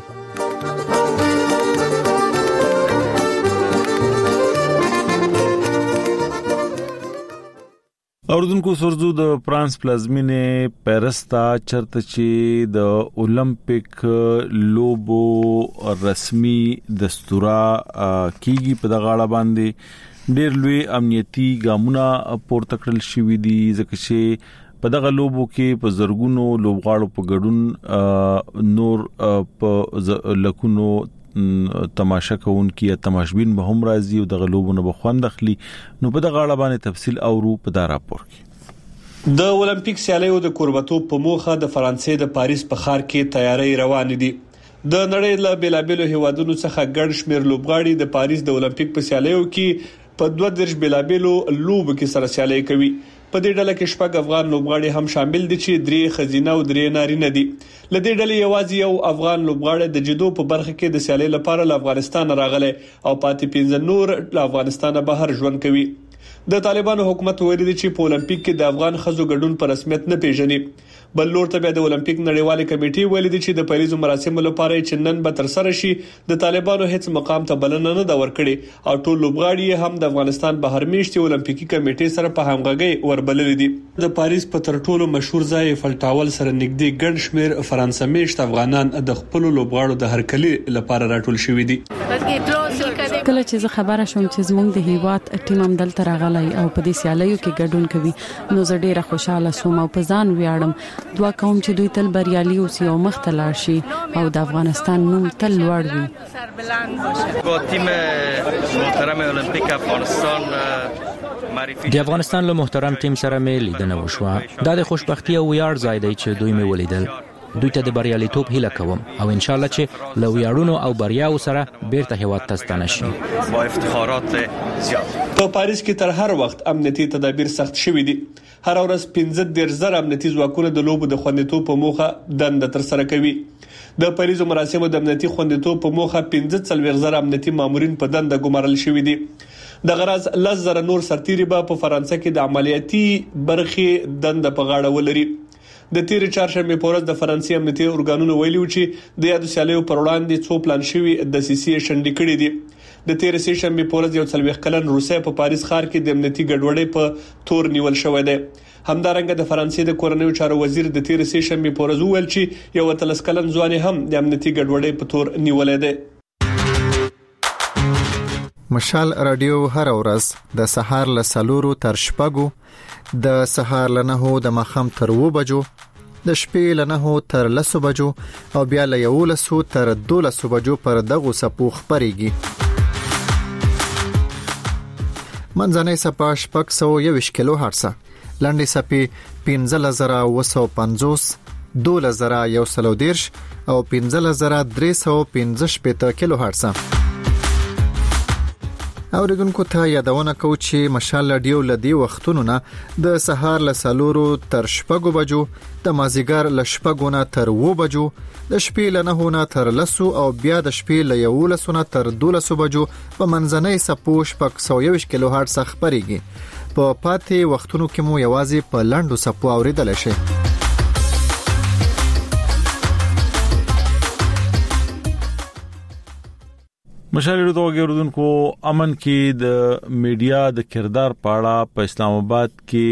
اوردونکو سرزو د فرانس پلازمینه پیرس ته چرته چې د اولمپیک لوبو رسمي دستورا کیږي په دغه اړه باندې ډېر لوی امنیتي ګامونه پورته کړل شوې دي ځکه چې په دغه لوبو کې په زرګونو لوبغاړو په ګډون نور په لکونو تماشا کوونکي یا تماشبین به هم راځي او دغه لوبونه به خوند اخلي. نو په دغه اړه باندې تفصیل اورو په دا راپور کې. د اولمپیک سیالیو د کوربتوب په موخه د فرانسې د پاریس په ښار کې تیاری روان دي. د نړۍ له بیلابیلو هیوادونو څخه ګڼ شمېر لوبغاړي د پاریس د اولمپیک په سیالیو کې په 32 بیلابیلو لوبو کې سره سیالي کوي. په دې ډله کې شپږ افغان لوبغاړي هم شامل دي چې 3 خزینه او 3 نارینه دي. لدې ډلې یوازې یو افغان لوبغاړی د جدو په برخه کې د سیالي لپاره له افغانستان راغلی او پاتې 15 نور له افغانستان بهر ژوند کوي. د طالبانو حکومت ویلي دی چې په اولمپیک کې د افغان خزو ګډون په رسمیت نه پیژني. بل لور ته د اولمپیک نړیوال کمیټې ویلي دی چې د پیلیزو مراسمو لپاره چې نن به تر سره شي د طالبانو هیڅ مقام ته بلنه نه دا ورکړي او ټول لوبغاړي هم د افغانستان بهر میشتي اولمپیکي کمیټې سره په همغږي وربلل دي. د پاریس په تر ټولو مشهور ځای فلټاول سره نږدې ګڼ شمېر فرانسوي میشت افغانان د خپل لوبغاړو د هرکلي لپاره راټول شوي دي. کله چې زه خبره شوم چې زموږ د هیواد ټیم هم دلته راغلی او په دې سیالیو کې ګډون کوي نو زه ډیره خوشاله شوم او په ځان ویاړم. دعا کوم چې دوی تل بریالي اوسي او مخ ته لاړ شي او د افغانستان نوم تل لوړ وي. با تیم محترم المپیک افغانستان د افغانستان له محترم ټیم سره مې لیدنه وشوه. دا د خوشبختي او ویاړ ځای دی چې دوی مې ولیدل. دوی ته د بریالیتوب هیله کوم او ان شاء الله چې له ویاړونو او بریاو سره بیرته هیواد ته ستانه شي. با افتخارات زیات. په پاریس کې تر هر وخت امنیتي تدابیر سخت شوي دي. هر ورځ 15,000 امنیتي ځواکونه د لوبو د خوندیتوب په موخه دنده تر سره کوي. د پاریس مراسمو د امنیتي خوندیتوب په موخه 15,000 امنیتي مامورین په دنده ګمارل شوي دي. د غرض 10,000 نور سرتیري په فرانسه کې د عملیاتي برخې دنده په غاړه ولري. د تیر چهارشنبه په ورځ د فرانسې امنیتي ارګانونو ویلي چې د یادو سیالیو پر وړاندې څو پلان شوي د سیسي شنډې کړې دي. د تیر شنبه په ورځ یو 40 کلن روسي په پاریس ښار کې د امنیتي ګډوډۍ په تور نیول شوی دی. همدارنګه د فرانسې د کورنیو چارو وزیر د تیر شنبه په ورځ ویل چې یو 30 کلن ځوان هم د امنیتي ګډوډۍ په تور نیولې ده. مشال رادیو هر ورځ د سهار له 4 تر 6 د سهار له 9 د مخام تر 2 بجو د شپې له 9 تر 10 بجو او بیا له 11 تر 12 بجو پر دغه سپو خبريږي. منځنۍ سپا 621 کیلو هرتز، لاندې سپي 15950، 2110 او 15315 کیلو هرتز. اوریدونکو ته یادونه کو چې مشال رادیو لدی وختونو نه د سهار له 4 تر 6 بجو، د مازیګر له 6 نه تر 2 بجو، د شپې له 9 نه تر 10 او بیا د شپې له 11 نه تر 12 بجو په منځنۍ سپو 621 کیلو هرتز خبريږي. په پاتې وختونو کې مو یوازې په لاندو سپو اوریدل شي. مشال رادیو کو امن کې د میډیا د کردار پاړه په اسلام آباد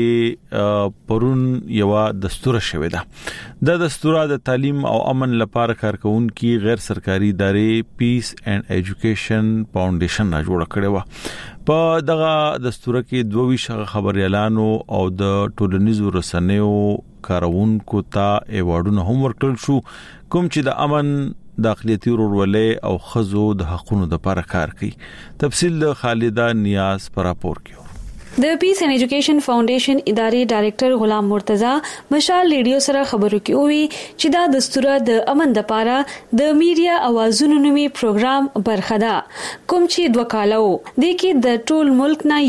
کې پرون یو دستور شوی ده. د دستور د تعلیم او امن لپاره کارکونکو غیر سرکاري ادارې پیس اینڈ ایجوکیشن فاونډیشن را جوړ کړی و. په دغه دستور کې 22 خبريالانو او د ټولنیزو رسنیو کارونکو ته ایوارډونه هم ورکړل شو کوم چې د امن داخليتي ورولې او خزو د حقونو د لپاره کار کوي. تفصیل د خالده نیاز پر راپور کیو. د پیس اینڈ ایجوکیشن فاونډیشن ادارې ډایریکټر غلام مرتضی مشال ریډیو سره خبرو کې وی چې دا دستور د امن د لپاره د میډیا اوازونو نومي پروګرام برخه ده کوم چې 2 کال وو. د کې د ټول ملک نه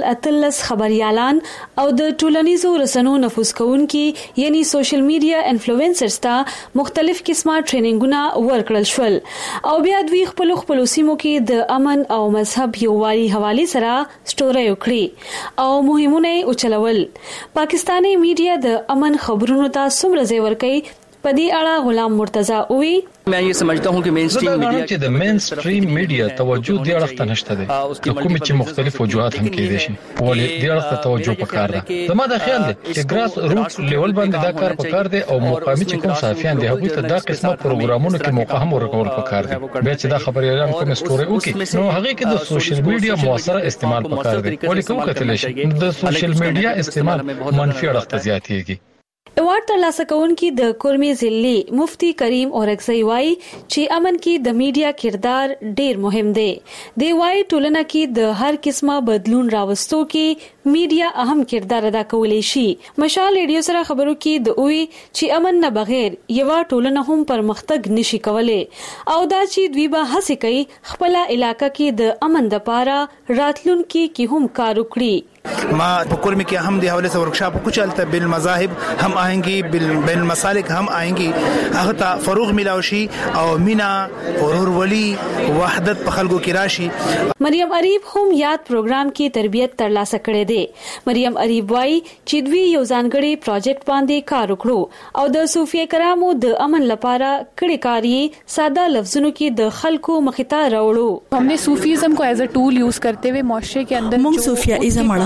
138 خبريالان او د ټولنیزو رسنیو نفوذ کوونکي یعنی سوشل میډیا انفلوئنسرز ته مختلف قسمه ټریننګونه ورکړل شول او بیا دوی خپل سیمو کې د امن او مذهب یووالي حواله سره سټوري وکړي او مهمونه اوچلول. پاکستانی میډیا د امن خبرونو ته څومره ځای ورکوي په دې اړه غلام مرتضی وی मैं ये समझता हूं कि मेन स्ट्रीम मीडिया چې د مین سټریم میډیا توجه دی اړخته نشته ده. د کوم چې مختلف وجوهات هم کې دي شي ولې دی اړخته توجه پکار ده. زما د خیال دی چې ګراس روټ لیول باندې دا کار پکار دی او مقامي چې کوم صحافیان دي هغه ته دا قسمه پروګرامونو کې موقع هم ورکول پکار دي. به چې دا خبريالان کوم سټوري وکي نو هغه کې د سوشل میډیا موثر استعمال پکار دی. ولې کوم کتل شي د سوشل میډیا استعمال منفي اړخته زیاتېږي. ایوارډ ترلاسه کوونکي د کورمي ضلعي مفتي کریم اورکزی وايي چې امن کې د میډیا کردار ډیر مهم دی. دی وايي ټولنه کې د هر قسمه بدلون راوستو کې میډیا اهم کردار ادا کولی شي. مشال ریډیو سره خبرو کې د وی چې امن نه بغیر یو ټولنه هم پرمختګ نشي کولای او دا چې دوی به هڅه کوي خپل علاقې کې د امن د پاره راتلونکي کې هم کار وکړي. ما بکر में क्या हम दे हवाले से वर्कशॉप कुछ चलता बिल मज़ाहिब हम आएंगे बिल मसालिक हम आएंगे अगता फरूग मिलावशी और मीना और वली वحدت पखलगो की राशि. مریم اریب هم یاد پروګرام کې تربیت ترلاسه کړې ده. مریم اریب وايي چې دوی یو ځانګړي پروجیکټ باندې کار وکړو او د صوفیه کرامو د امن لپاره کړي کاری ساده لفظونو کې د خلکو مخې ته راوړو. हमने सूफीज़म को एज अ टूल यूज करते हुए معاشره के अंदर موږ صوفیاizم اړه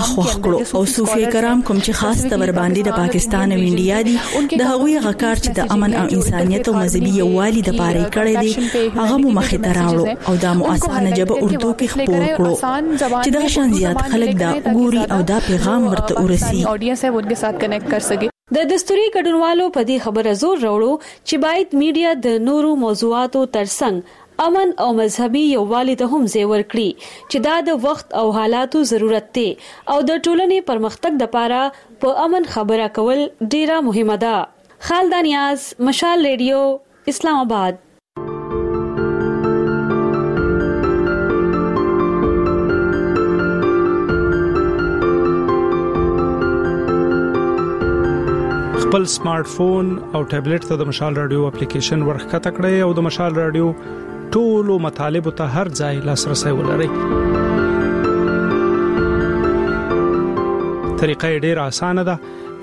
خوښ کړو او صوفي کرام کوم چې خاص تور باندې د پاکستان او انډیا دي د هغوی غکار چې د امن او انسانيت او مذهبي یووالي د پاره کړی دي هغه مو مخې ته راوړو او د مؤسسانه جبه اردو کې خبر کړو چې د شان زیات خلک دا ګوري او دا پیغام ورته ورسي ऑडियंस है वो उनके साथ कनेक्ट कर सके। د دستوري ګډونوالو په دې خبره زور راوړو چې باید میډیا د نورو موضوعاتو ترڅنګ امن او مذهبي یووالي ته هم ځای ورکړي چې دا د وخت او حالاتو ضرورت دی او د ټولنې پرمختګ لپاره په امن خبره کول ډیره مهمه ده. خالد نیاز، مشال ریډیو، اسلام آباد. خپل سمارټ فون او ټابلیټ ته د مشال رادیو اپلیکیشن ورخکته کړئ او د مشال رادیو ټولو مطالب ته هر ځای لاسرسي ولرئ. طریقه ډېره اسانه ده.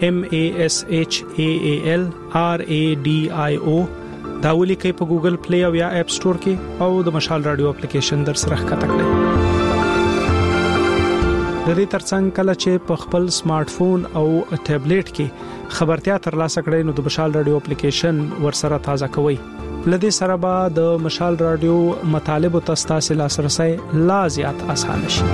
MASHAAL RADIO دا ولیکئ په ګوګل پلی او یا اپ سٹور کې او د مشال رادیو اپلیکیشن در سره ښکته کړئ. د دې ترڅنګ کله چې په خپل سمارټ فون او ټابلیټ کې خبرتیا ترلاسه کړئ نو د مشال رادیو اپلیکیشن ورسره تازه کوئ. لدې سره به د مشال رادیو مطالب او تاسو لاسرسي لا زیات آسان شي.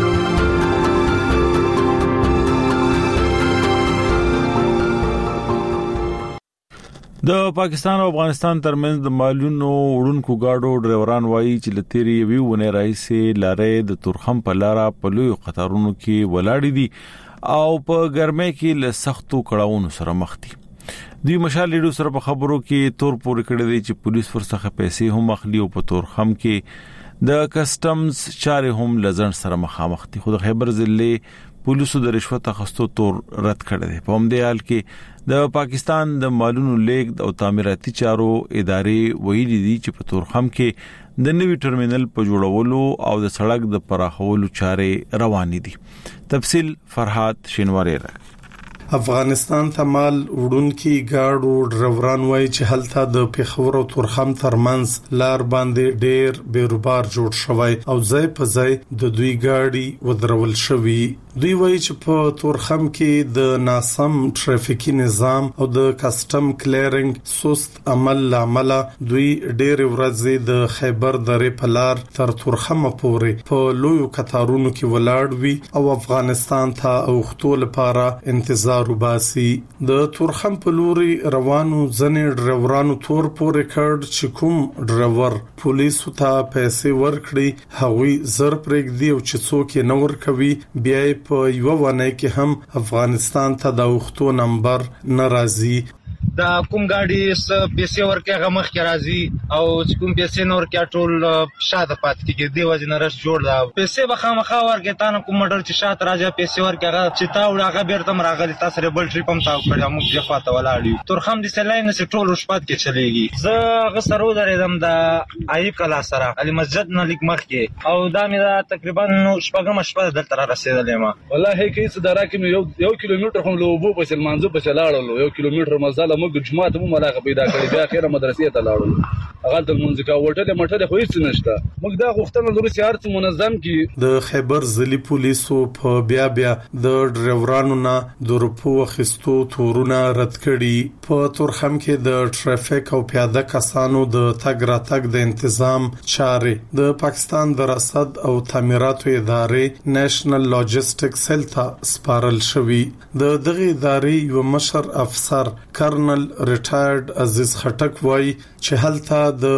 د پاکستان او افغانستان ترمنځ د مالونو وړونکو گاډو ډرایوران وایي چې لتيري ویونه راځي لارې د تورخم په لارا په لوی قطارونو کې ولاړې دي او په ګرمۍ کې له سختو کړهونو سره مخ دي. دوی مشال لیډو سره په خبرو کې تور پورې کړی دي چې پولیس ورڅخه پیسې هم اخلي او په تورخم کې د کسٹمز چارې هم لزن سره مخامخ دي. خو د خیبر ضلع پولیسو د رشوت اخیستو تور رد کړی دی. په همدې حال کې د پاکستان د مالونو لیږد او تعمیراتي چارو ادارې ویلي دي چې په تورخم کې د نوي ټرمینل په جوړولو او د سړک د پراخولو چارې روان دي. تفصیل فرحات شینواری را. افغانستان ته مال وړونکي گاډو ډرایوران وایي چې هلته د پیښور او تورخم ترمنځ لار باندې ډېر بیروبار جوړ شوی او ځای په ځای د دوی گاډي ودرول شوی. دوی وایي چې په تورخم کې د ناسم ټرافیکي نظام او د کسٹم کلیرینګ سست عمل لامل دوی ډېر ورځې د خیبر درې په لار تر تورخم پورې په لویو قطارونو کې ولاړ وي او افغانستان ته اوختو لپاره انتظار روباسي. د تورخم په لوري روانو ځنې ډرایورانو تور پورې کړ چې کوم ډرایور پولیسو ته پیسې ورکړي هغوی زر پرېږدي او چې څوک یې نه ورکوي بیا په یو ونه کې هم افغانستان ته د اوختو نمبر ناراضي. دا کوم گاډي س پیسې ورکه غمخ کې راځي او چې کوم پیسې نور کې ټول شاته پات کېږي دی وځي نرش جوړ دا پیسې به خامخا ورکه تا نه کوم مټر چې شاته راځي پیسې ورکه هغه چې تا وړاغه بیرته راغلی تاسو ری بل ټریپ هم تاو کړی موږ یې خواته ولاړو تورخم دي سلاین سه ټول شپات کې چلیږي. زه غسرو درېدم د ایب کلا سره علي مسجد نه لیک مخ کې او دا مې دا تقریبا شپږم شپه دلته را رسیدلې ما والله هیڅ درا کې یو کیلومتر هم لوبو په سلمانزو په چلاړلو یو کیلومتر مزل موږ جمعه ته مو راغ پیدا کړی بیا اخیره مدرسې ته لاړو هغه د منځکا وټه مټه خو هیڅ نشته. موږ دا غوښتنه لرو چې هرڅ منظم کی. د خیبر ضلع پولیسو په بیا د ډرایورانو نه د روپو خستو تورونه رد کړي. په تورخم کې د ټرافیک او پیاده کسانو د تګ راتګ د تنظیم چارې د پاکستان د رصد او تعمیراتو ادارې نېشنل لاجستیک سیل ته سپارل شوی. د دغه ادارې یو مشر افسر کرنل ریټایرډ عزیز خټک وایي چې هلته د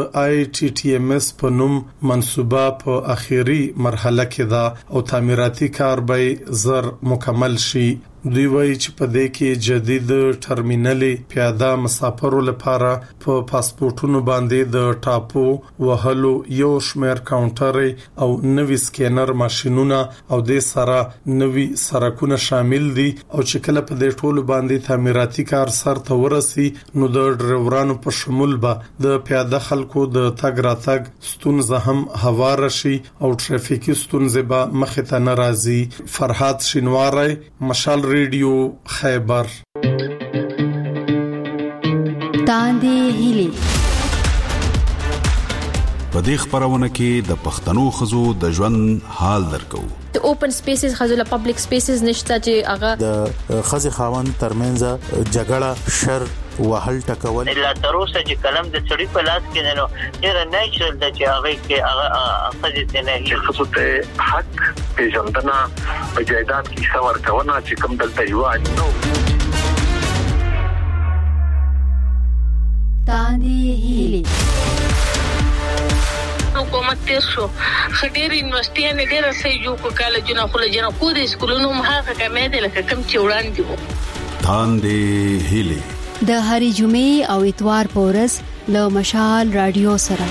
ITTMS په نوم منصوبه په اخیری مرحله کې ده او تعمیراتي کار به زر مکمل شي. دوی وایي چې په دې کې جدید ټرمینل پیاده مسافرو لپاره په پاسپورتونو باندې د ټاپو وهلو یو شمیر کاونټر او نوي سکینر ماشينونه او د سره نوي سرکونه شامل دي او چې کله په دې ټولو باندې تعمیراتي کار سر ته ورسي نو د ډرایورانو په شمول به د پیاده خلکو د تګ راتګ ستونزه هم هوار شي او ټرافیکي ستونزې به مخ ته ناراضي. فرحات شینواری، مشال ریډیو، خیبر. تاندې هیلي په دې خبرونه کې د پښتنو خزو د ژوند حال درکو. د اوپن سپیسز خزو له پبلک سپیسز نشته چې هغه د خزي خاوند ترمنځ جګړه شر وهل ټکول لا تر اوسه چې کلم د چړي په لاس کې نه ډیر نیچرل د چې هغه کې هغه خزي نه هي خصوصي حق پیژندنه په جایداد کې څور کونه چې کوم دلته یو نو تاندې هیلي حکومت تیر شو خډيري یونیورسيټي نه ډیر سې جو کو کالجونه خو لجنه کو د سکولونو مهاغه کمې ده لکه کم چې وړاندې وو. تاندې هیلي د هری جمعې او اتوار په ورځ له مشال رادیو سره.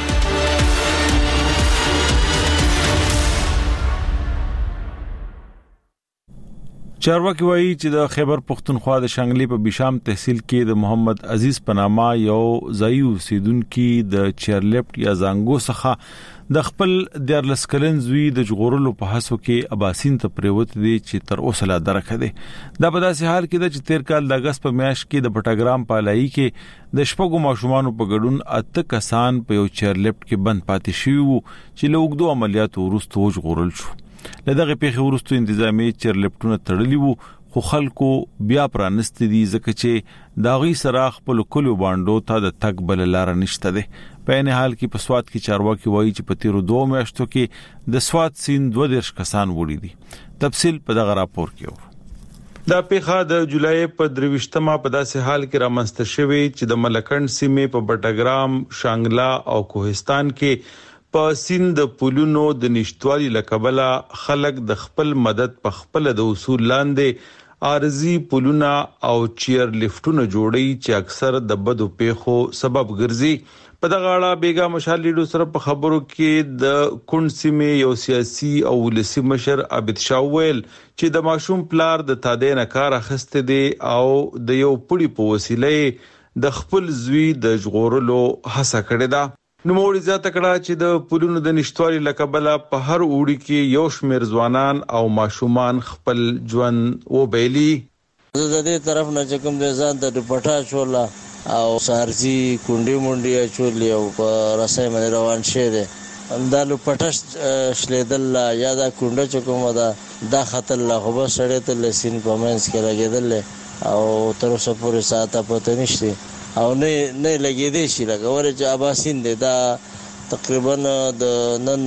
چارواکي وایي چې د خیبر پختونخوا د شانګلې په بشام تحصیل کې د محمد عزیز پنامه یو ځای اوسیدونکو د چیرلفټ یا زنګو څخه د خپل د لسکلن زوی د جغورلو په حسو کې اباسین ته پریوت دي چې تر اوسه لا درکه دي. دا په داسې حال کې د 13 کال د اگست په میاشت کې د پټاګرام پالای کې د شپږو ماشومان په ګډون 8 کسان په یو چیرلفټ کې بند پاتې شوی وو چې له وګړو عملیاتو وروسته جغورل شو. لدغه پیښې وروسته انتظامی چیرلفټونه تړلی وو خو خلکو بیا پرانست دي ځکه چې داغي سره خپل کلو باندې ته د تک بل لار نشته ده. په ان حال کې په سواد کې چارواکي وایي چې په تیرو 2 میاشتو کې د سواد سین 22 کسان وړي دي. تفصیل په دغه راپور کې و. دا پیښه د جولای په 23مه په داسې حال کې رامنځته شوې چې د ملکند سیمې په بټګرام، شانګلا او کوهستان کې په سیند د پولونو د نشټوالي لکبله خلک د خپل مدد په خپل د اصول لاندې ارزي پولونه او چیر لفټونه جوړي چې اکثر د بدو پیښو سبب ګرځي. په دغه اړه بیګا مشال لیډو سره په خبرو کې د کونډ سیمې یو سیاسي او ولسی مشر عابد شاه ویل چې د ماشوم پلار د تادین کار اخسته دي او د یو پړي په وسیله د خپل زوی د جغورلو هڅه کړې ده. نو موري ذات کړه چې د پولونو د نشټوالي لکبله په هر اوړي کې یو شمیر ځوانان او ماشومان خپل ژوند وبېلي. زه د دې طرف نه چې کوم د ځان د پټا چولا او سارزي کونډي مونډي چولي او په رسای باندې روان شه دي اندالو پټش شلیدل یا دا کونډه چې کومه دا خطر لا خو به سړی ته لسین پمنس کې لګیدل او تر اوسه پورې ساته پته نشته او نه لګیدې شي لکه ورته چې اباسین دي دا تقریبا د نن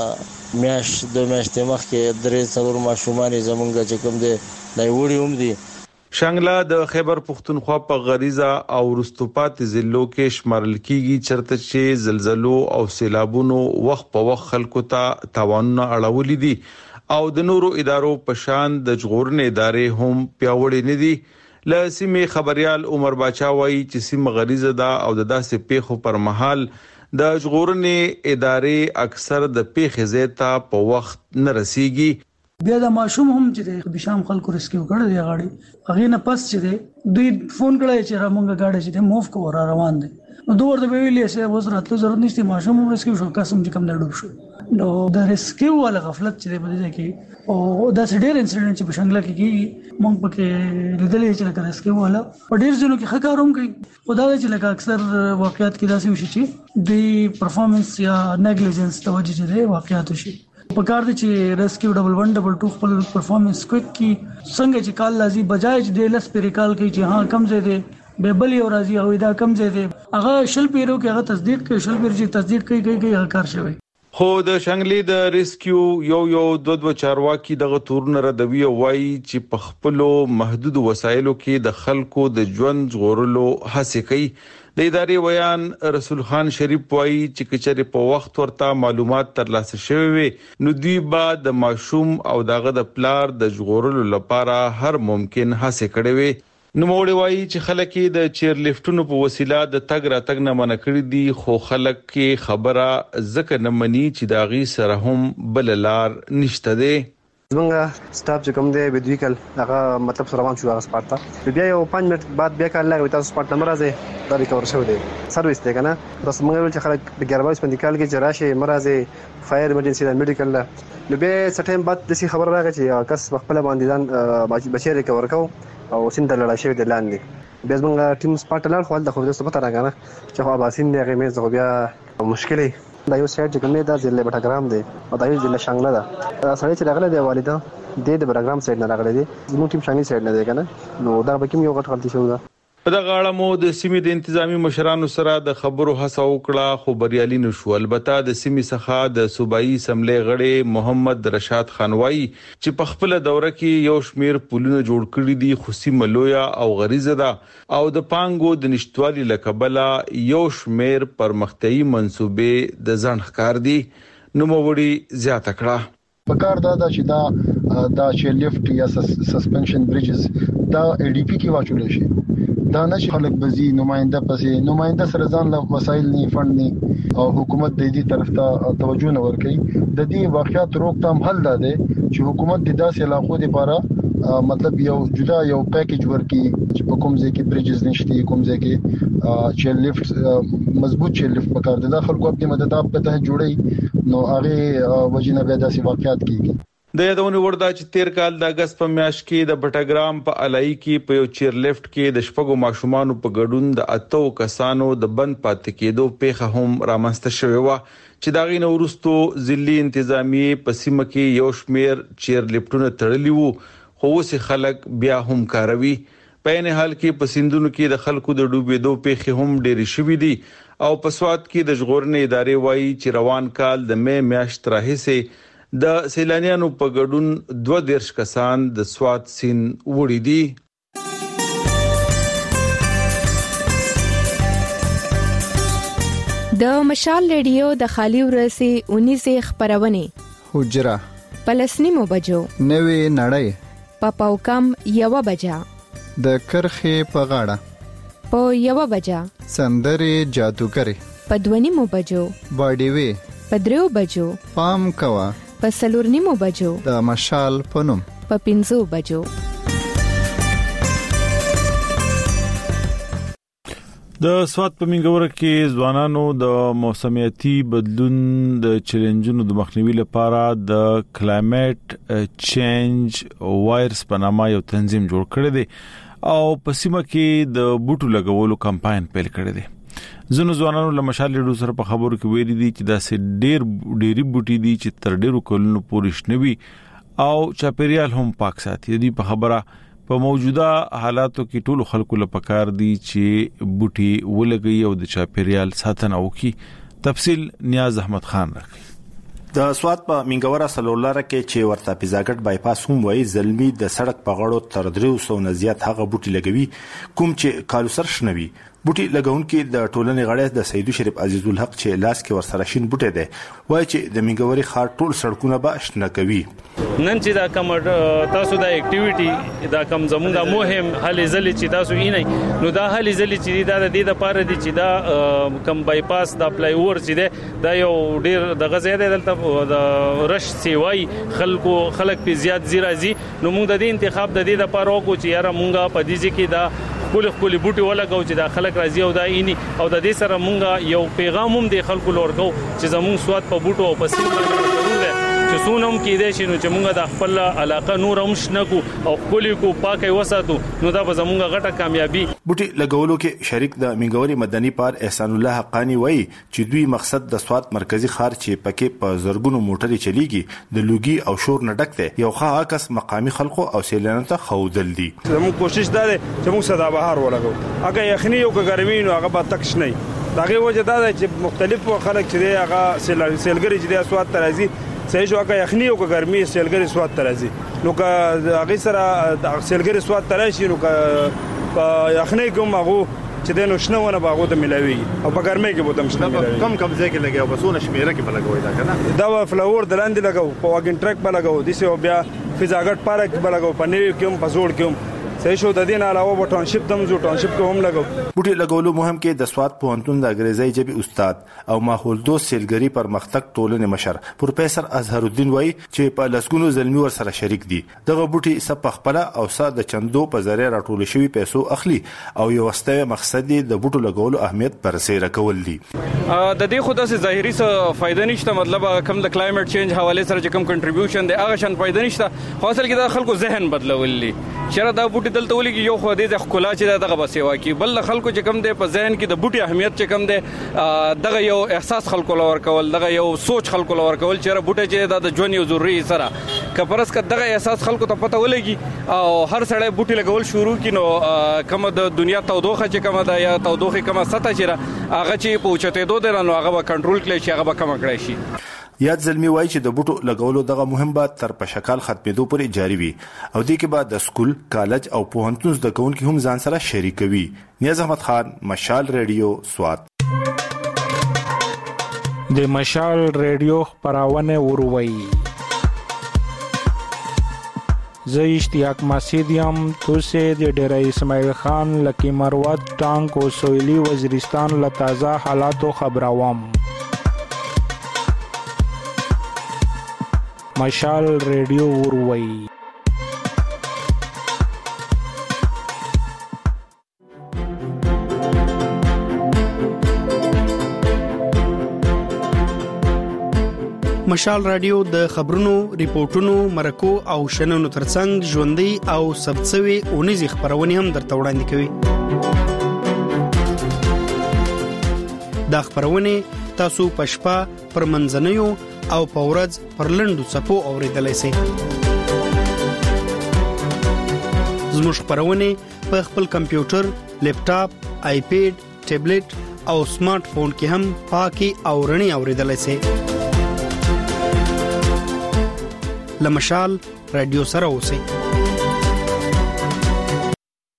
میاش د میاشتې مخکې درې څلور ماشومان زمونږ چې کوم دي دای وړي هم دي. شانګلا د خیبر پختونخوا په غریزه او رستوپات ضلعو کې شمارل کیږي چرته چې زلزلو او سیلابونو وخت په وخت خلکو ته تاوانونه اړولې دي او د نورو ادارو په شان د جغورنې ادارې هم پیاوړې نه دي. ل سیمه خبريال عمر باچا وایي چې سیمه غریزه ده او د داسې پیښو پر مهال د جغورنې ادارې اکثر د پیښې زیاته په وخت نه رسیږي. بیا د ماشوم هم چې د بشام خلکو ریسکیو کړل دی غاړي هغه نه پس چې دوی فون کړی چې رامونږه گاډي چې موف کو را روان دي نو دوه ورته ویلې چې اوس راتلو ضرورت نشته ماشوم هم ریسکیو شو قسم چې کم ډوب شو نو د ریسکیو ولا غفلت چې په دې کې او دا ډېر انسیډنټ چې په شانګلا کې کیږي مونږ پکې لیدلې چې لکه ریسکیو ولا په ډېر ځینو کې خکاروم کوي خدای چې لکه اکثر واقعیت کې داسې وشي چې د پرفارمنس یا نیګلیجنس توجه چې واقعیت شي په کار دي چې ریسکیو ډبل 1 ډبل 2 خپل پرفارمنس کویک کی څنګه چې کال لازم بجای چې د لس پر کال کوي چې ها کم زیاده به بلی او راضي او دا کم زیاده هغه شل پیرو کې هغه تصدیق کوي شل پیر چې تصدیق کوي هغه کار شوی. خو د شانګلې د ریسکیو یو دو چارواکي دغه تورن ردوی وایي چې په خپل محدود وسایلو کې د خلکو د ژوند غورلو هڅه کوي. د ادارې ویان رسول خان شریف وایي چې کچره په وخت ورته معلومات ترلاسه شوي وي نو دوی به د ماشوم او دغه د پلار د جوړولو لپاره هر ممکن هڅه کړې وي. نو موړ وایي چې خلک د چیر لفټونو په وسیله د تګ را تګ نه منع کړی دي خو خلک کې خبره ځکه نه مني چې داغي سره هم بل لار نشته دی. زمونږ سټاف چې کوم دی بدویکل هغه مطلب سره روان شو هغه سپارت ته بیا یو 5 منټ بعد بیا کار لګوي تاسو سپارت نمبر راځي دا ریکور شو دی سرویس دی کنه تاسو موږ ول چې خلک د 11 باندې کال کې جراشه مرزه فایر ایمرجنسي د میډیکل نو به سټیم بعد د خبر راغی چې کس خپل باندې ځان بچی ریکور کو او سند لړا شوی د لاندې بیا زمونږ ټیم سپارت لار خو د خو د څه پته راغله چې خو اباسین دی هغه مې زه بیا مشکلې دا یو سایت چې کوم دا ضلع بټګرام دی او دا یو ضلع شانګله ده. سړی چې راغلی دی والده د بټګرام سایت نه راغلی دی، زموږ ټیم شانګله سایت نه دی کنه، نو دا به کوم یو غټ غلطي شوه. په دغه اړه مو د سیمې د انتظامی مشرانو سره د خبرو هڅه وکړه، خو بریالي نشو. البته د سیمې څخه د صوبایي اسمبلی غړي محمد رشاد خان وایي چې په خپل دوره کې یو شمیر پولونه جوړ کړي دي، خو سیمه لویه او غریزه ده او د پانګو د نشټوالي لکبله یو شمیر پرمختیايي منصوبې د ځان ښکار دي. نو موړي زیاته کړه پکار دا چې دا چې لیفټ یا سسپنشن بریجز دا ای ډی پی کې واچول شي، دا نه چې خلک بزي نماینده سره ځان له وسایل نه فند نه او حکومت د دې طرف ته توجه نه ورکړي. د دې واقعیت روکتام حل ده چې حکومت د داسې علاقو لپاره مطلب یو جدا یو پیکیج ورکړي چې په کوم ځای کې بریجز نشته، کوم ځای کې چې لیفټ مضبوط چې لیفټ پکار دي، دا خلکو په مدد په ته جوړي نو هغه وجنه به داسې واقعیت کیږي. د یادونه وردا چې تیر کال د اگست په میاشت کې د بټګرام په علای کې په یو چیر لیفټ کې د شپږو ماشومان په ګډون د 8 کسانو د بند پاتې کېدو پیښه هم رامنځته شوې و چې دا غي نورستو ضلعي انتظامی په سیمه کې یو شمیر چیر لیفټونه تړلي وو، خو اوس خلک بیا هم کاروي. په نه حال کې په سیندونو کې د خلکو د ډوبېدو پیښې هم ډېرې شوې دي او په سواد کې د ژغورنې ادارې وایي چې روان کال د مې میاشت راهیسې د سیلانیانو په ګډون 22 کسان د سواد سین وړي دي. د مشال ریډیو د خالي ورسي 19 خبرونه حجره پلسنیمو بجو نوې نړۍ پاپاو کم یو بجا د کرخه په غاړه په یو بجا سندري جادوګری په دونیمو بجو باډي وی په درو بجو پام کوا په سلورنیمو بجو د مشال پنوم په 5 بجو. د سواد په منګور کې ځوانانو د موسمیاتي بدلون د چیلنجونو د مخنیوي لپاره د کلایمټ چینج وایرس په نامه یو تنظیم جوړ کړی دی او په سیمه کې د بوټو لګولو کمپاین پیل کړی دی. زنو ځوانانو له مشال ریډیو سره په خبرو کې ویلي دي چې دا سه ډېری بوټي دي چې تر ډېرو کلونو پورې شنوي او چاپیریال هم پاک ساتي. دي په خبره په موجوده حالاتو کې ټول خلکو له پکار دي چې بوټي ولګي او د چاپیریال ساتنه وکړي. تفصیل نیاز احمد خان راکړي. د سواد په منګوره سلولاره کې چې ورته پیزاګټ بایپاس هم وایي زلمی د سړک په غاړو تر 300 نه زیات هغه بوټي لګوي کوم چې کالو سر شنوي. بوټي لګونکي د ټولنې غړي د سیدو شریف عزیز الحق چې لاس کې ورسره شین بوټي ده وایي چې د منګوري خار ټول سړکونه به شنه کوي. نن چې دا کوم تاسو دا اکټیویټي دا کوم زمونږه مهم هلې ځلې چې تاسو یې نه نو دا هلې ځلې چې دا د دې لپاره دي چې دا کوم بایپاس دا فلای اوور چې دا یو ډیر د غزې دلته د رش سیوای خلک په زیات زیرازي نو موږ د دې انتخاب د دې لپاره وکړو چې یاره موږ په دې کې دا کلی بوټي ولګو چې دا خلک راځي او دا اینی او د دې سره مونږ یو پیغام هم د خلکو لورګو چې زموږ سواد په بوټو او په سیمه کې ضرور ده چې سونم کې دې شنو چې مونږ د خپل علاقه نور هم شنکو او کلی کو پاکي وساتو نو دا به زموږ غټه کامیابی. بوټي لګولو کې شریک د منګوري مدني پار احسان الله حقانی وایي چې دوی مقصد د سواد مرکزی خار چې پکې په زرګونو موټرې چلیږي د لوګي او شور نه ډک دی یو ښه عکس مقامی خلکو او سیلانیانو ته خودل دي. زموږ کوشش دا دی چې موږ صدا بهار ولګو اګه یخنی او ګرمي نو هغه به تک شنه دغه وجه دا چې مختلف خلک چې هغه سیلګری چې د سواد ترازی صحیح شو هغه یخنی او ګرمي سیلګری سواد ترازی نو که هغه سره سیلګری سواد تراشي نو که یخنی کوم هغه چې د نوښنه ونه باغو ته ملاوي او په ګرمۍ کې بوتم شنه ملاوي کم ځای کې لګي او بسونه شمیره کې بلګوي دا کنه دا فلاور دلاندې لګاو په واګن ټریک بلګاو د سیو بیا فزاګټ پارک بلګاو پنیو کوم پزوړ کوم صحیح شو د دې نه علاوه ټاونشپ دم زو ټاونشپ کې هم لګاو. بوټي لګولو مهم کې د سواد پوهنتون د انګریزي ژبې استاد او ماحول دوست سیلګری پر مختک ټولنې مشر پروفیسور اظهر الدین وایي چې په لسګونو زلمی ور سره شریک دي. دغه بوټي سپ خپل او ساده د چندو په ذریعہ راټول شوی پیسو اخلي او یو واستوي مقصد د بوټو لګولو اهمیت برسېره کول دي. د دې خو داسې ظاهري څه فائدہ نشته مطلب کم د کلایمټ چینج حواله سره چې کم کنټریبیوشن دی هغه شان فائدہ نشته خاصل کې د خلکو ذهن بدلول دي. چیرې دا بوټي دلته ولګي یو خو دې ښکلا چې دغه به سیوا کی بل خلکو چې کم دی په ذهن کې د بوټي اهمیت چې کم دی دغه یو احساس خلکو لور کول دغه یو سوچ خلکو لور کول چې بوټي چې د ژوند یو ضروري سره کپرس ک دغه احساس خلکو ته پته ولګي او هر سړی بوټي لګول شروع کینو کوم د دنیا تودوخه چې کوم د یا تودوخه کومه سطح چې هغه چې پوښتې دوه درنو هغه به کنټرول کړي چې هغه به کم کړی شي. یاد زلمی وای چې د بوټو لګولو دغه مهم به تر په شکل ختمېدو پورې جاری وي او دې کې بعد د سکول کالج او پوهنتون زده کوونکي هم ځان سره شریکوي. نیاز احمد خان، مشال ریډیو، سوات. د مشال ریډیو خبرونه وروي. زه اشتیاق مسیدیم توسه د ډیره اسماعیل خان لکی مروت ټانک او سویلی وزیرستان له تازه حالاتو خبروم. مشال ریډیو وروي. مشال رادیو د خبرونو، ریپورتونو، مرکو او شننو ترڅنګ ژوندۍ او ثبتسوي اونیزي خبرونه هم درته وړاندې کوي. دا خبرونه تاسو په شپه پر منځنیو او په ورځ پر لنډو څپو اوریدلای شئ. زموږ خبرونه په خپل کمپیوټر، لیپټاپ، آیپیډ، ټابلیټ او سمارټ فون کې هم پاکي او رڼي اوریدلای شئ. لمشال رادیو سره اوسئ.